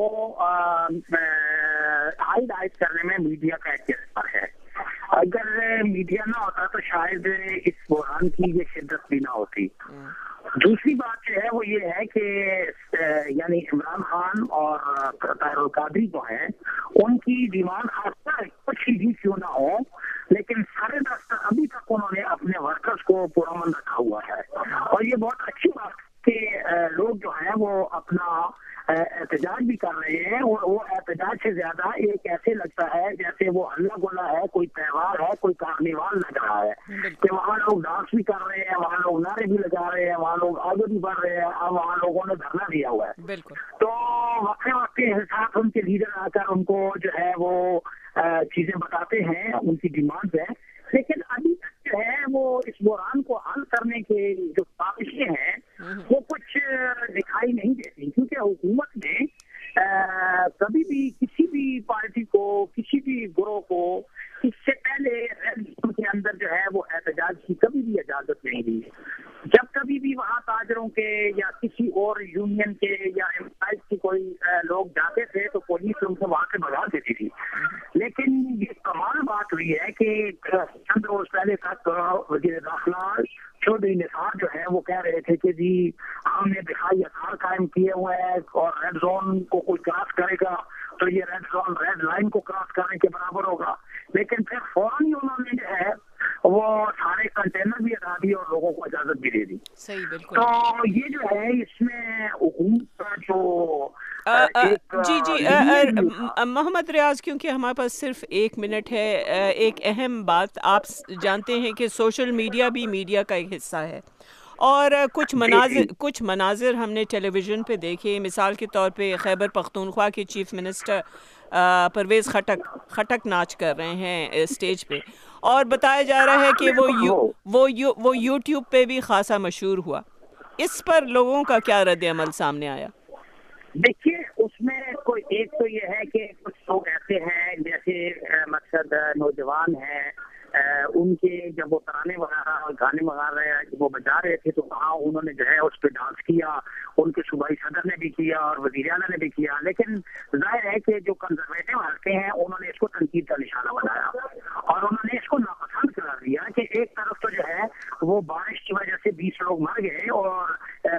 ہائیڈ آئٹ کرنے میں میڈیا کا ایک کردار ہے. اگر میڈیا نہ ہوتا تو شاید اس بحران کی یہ شدت بھی نہ ہوتی. دوسری بات جو ہے وہ یہ ہے کہ یعنی عمران خان اور طاہر القادری جو ہیں ان کی ڈیمانڈ خاص کچھ ہی کیوں نہ ہو، لیکن ساڑھے دس تک ابھی تک انہوں نے अपने वर्कर्स को पुरअमन रखा हुआ है। और ये बहुत अच्छी बात कि लोग जो हैं वो अपना एहतजाज भी कर रहे हैं, और वो एहतजाज से ज्यादा एक ऐसे लगता है जैसे वो हल्ला गुल्ला है, कोई त्योहार है, कोई कार्निवाल लग रहा है कि वहाँ लोग डांस भी कर रहे हैं, वहाँ लोग नारे भी लगा रहे हैं, वहाँ लोग आगे भी बढ़ रहे हैं, और वहाँ लोगों ने धरना दिया हुआ है। तो वक्त वक्त के हिसाब उनके लीडर आकर उनको जो है वो चीजें बताते हैं, उनकी डिमांड है, लेकिन अभी तक जो है वो इस बुरान को हल करने के जो काविशें हैं वो कुछ दिखाई नहीं देती, क्योंकि हुकूमत ने कभी भी किसी भी पार्टी को, किसी भी ग्रोह को इससे पहले रेड जोन के अंदर जो है वो एहतजाज की कभी भी इजाजत नहीं दी है। जब कभी भी वहाँ ताजरों के या किसी और यूनियन के या एम्प्लॉइज के कोई लोग जाते थे तो पुलिस उनको वहाँ से भगा देती थी। लेकिन ये कमाल बात हुई है कि चंद रोज पहले तक वज़ीर दाखिला चौधरी निसार जो है वो कह रहे थे कि जी हमने दिखाई असार कायम किए हुए हैं और रेड जोन को कोई क्रॉस करेगा तो ये रेड जोन रेड लाइन को क्रॉस करने के बराबर होगा। लेकिन फिर फौरन ही उन्होंने जो है वो सारे कंटेनर भी हटा दिए और लोगों को इजाजत भी दे दी। सही, बिल्कुल। तो ये जो है इसमें हुकूमत का जो आ, आ, जी जी मोहम्मद रियाज, क्योंकि हमारे पास सिर्फ एक मिनट है, एक अहम बात, आप जानते हैं कि सोशल मीडिया भी मीडिया का एक हिस्सा है, और कुछ मनाजिर कुछ मनाजिर हमने टेलीविज़न पे देखे। मिसाल के तौर पे खैबर पख्तूनख्वा के चीफ मिनिस्टर परवेज़ खटक खटक नाच कर रहे हैं स्टेज पे, और बताया जा रहा है कि वो यू, वो यू, वो यूट्यूब पे भी खासा मशहूर हुआ। इस पर लोगों का क्या रद्द-ए-अमल सामने आया? देखिए, उसमें कोई एक तो ये है कि कुछ लोग ऐसे हैं जैसे मकसद नौजवान हैं, उनके जब वो तराने वगैरह और गाने वगैरह वो बजा रहे थे तो वहाँ उन्होंने जो है उस पर डांस किया, उनके सूबाई सदर ने भी किया और वज़ीर आला ने भी किया। लेकिन जाहिर है कि जो कंजर्वेटिव हल्के हैं उन्होंने इसको तनकीद का निशाना बनाया और उन्होंने इसको नापसंद करार दिया कि एक तरफ तो जो है वो बारिश की वजह से बीस लोग मर गए और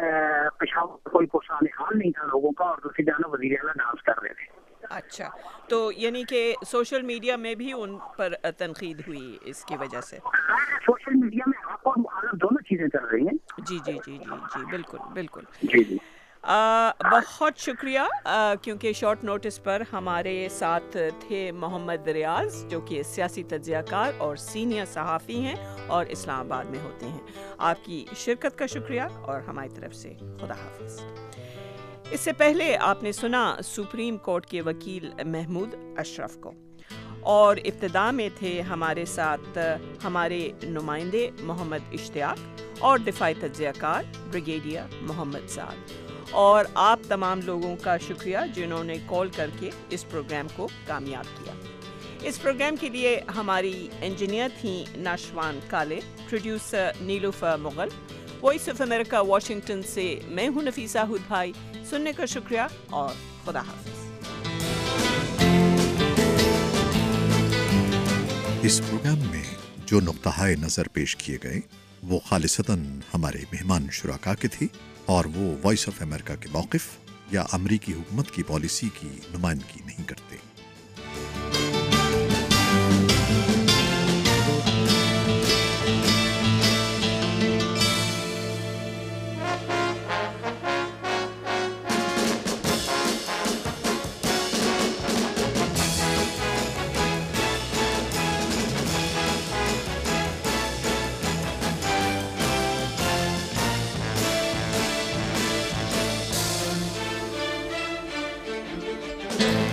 पेशावर कोई पुरसान हाल नहीं था लोगों का, और दूसरी जानब वज़ीर आला डांस कर रहे थे। अच्छा, तो यानी कि सोशल मीडिया में भी उन पर तनकीद हुई इसकी वजह से? सोशल मीडिया में आप और मुखालिफ दोनों चीजें चल रही हैं। जी जी जी जी जी बिल्कुल बिल्कुल जी जी आ, बहुत शुक्रिया, आ, क्योंकि शॉर्ट नोटिस पर हमारे साथ थे मोहम्मद रियाज जो कि सियासी तज्ज़ियाकार और सीनियर सहाफ़ी हैं और इस्लामाबाद में होते हैं। आपकी शिरकत का शुक्रिया और हमारी तरफ से खुदा हाफिज़। इससे पहले आपने सुना सुप्रीम कोर्ट के वकील महमूद अशरफ को, और इब्तिदा में थे हमारे साथ हमारे नुमाइंदे मोहम्मद इश्तियाक और दिफाई तज्ज़ियाकार ब्रिगेडियर मोहम्मद साद, और आप तमाम लोगों का शुक्रिया जिन्होंने कॉल करके इस प्रोग्राम को कामयाब किया। इस प्रोग्राम के लिए हमारी इंजीनियर थी Nashwan Kale, producer Nilofar Mughal. Voice of America Washington से मैं हूं नफीसा हुद भाई। सुनने का शुक्रिया और खुदा हाफिज। इस प्रोग्राम में जो नुक्ता-ए नज़र पेश किए गए वो खालिसतन हमारे मेहमान शुराका के थे और वो वॉइस ऑफ अमेरिका के मौक़िफ़ या अमरीकी हुकूमत की पॉलिसी की नुमाइंदगी नहीं करते। you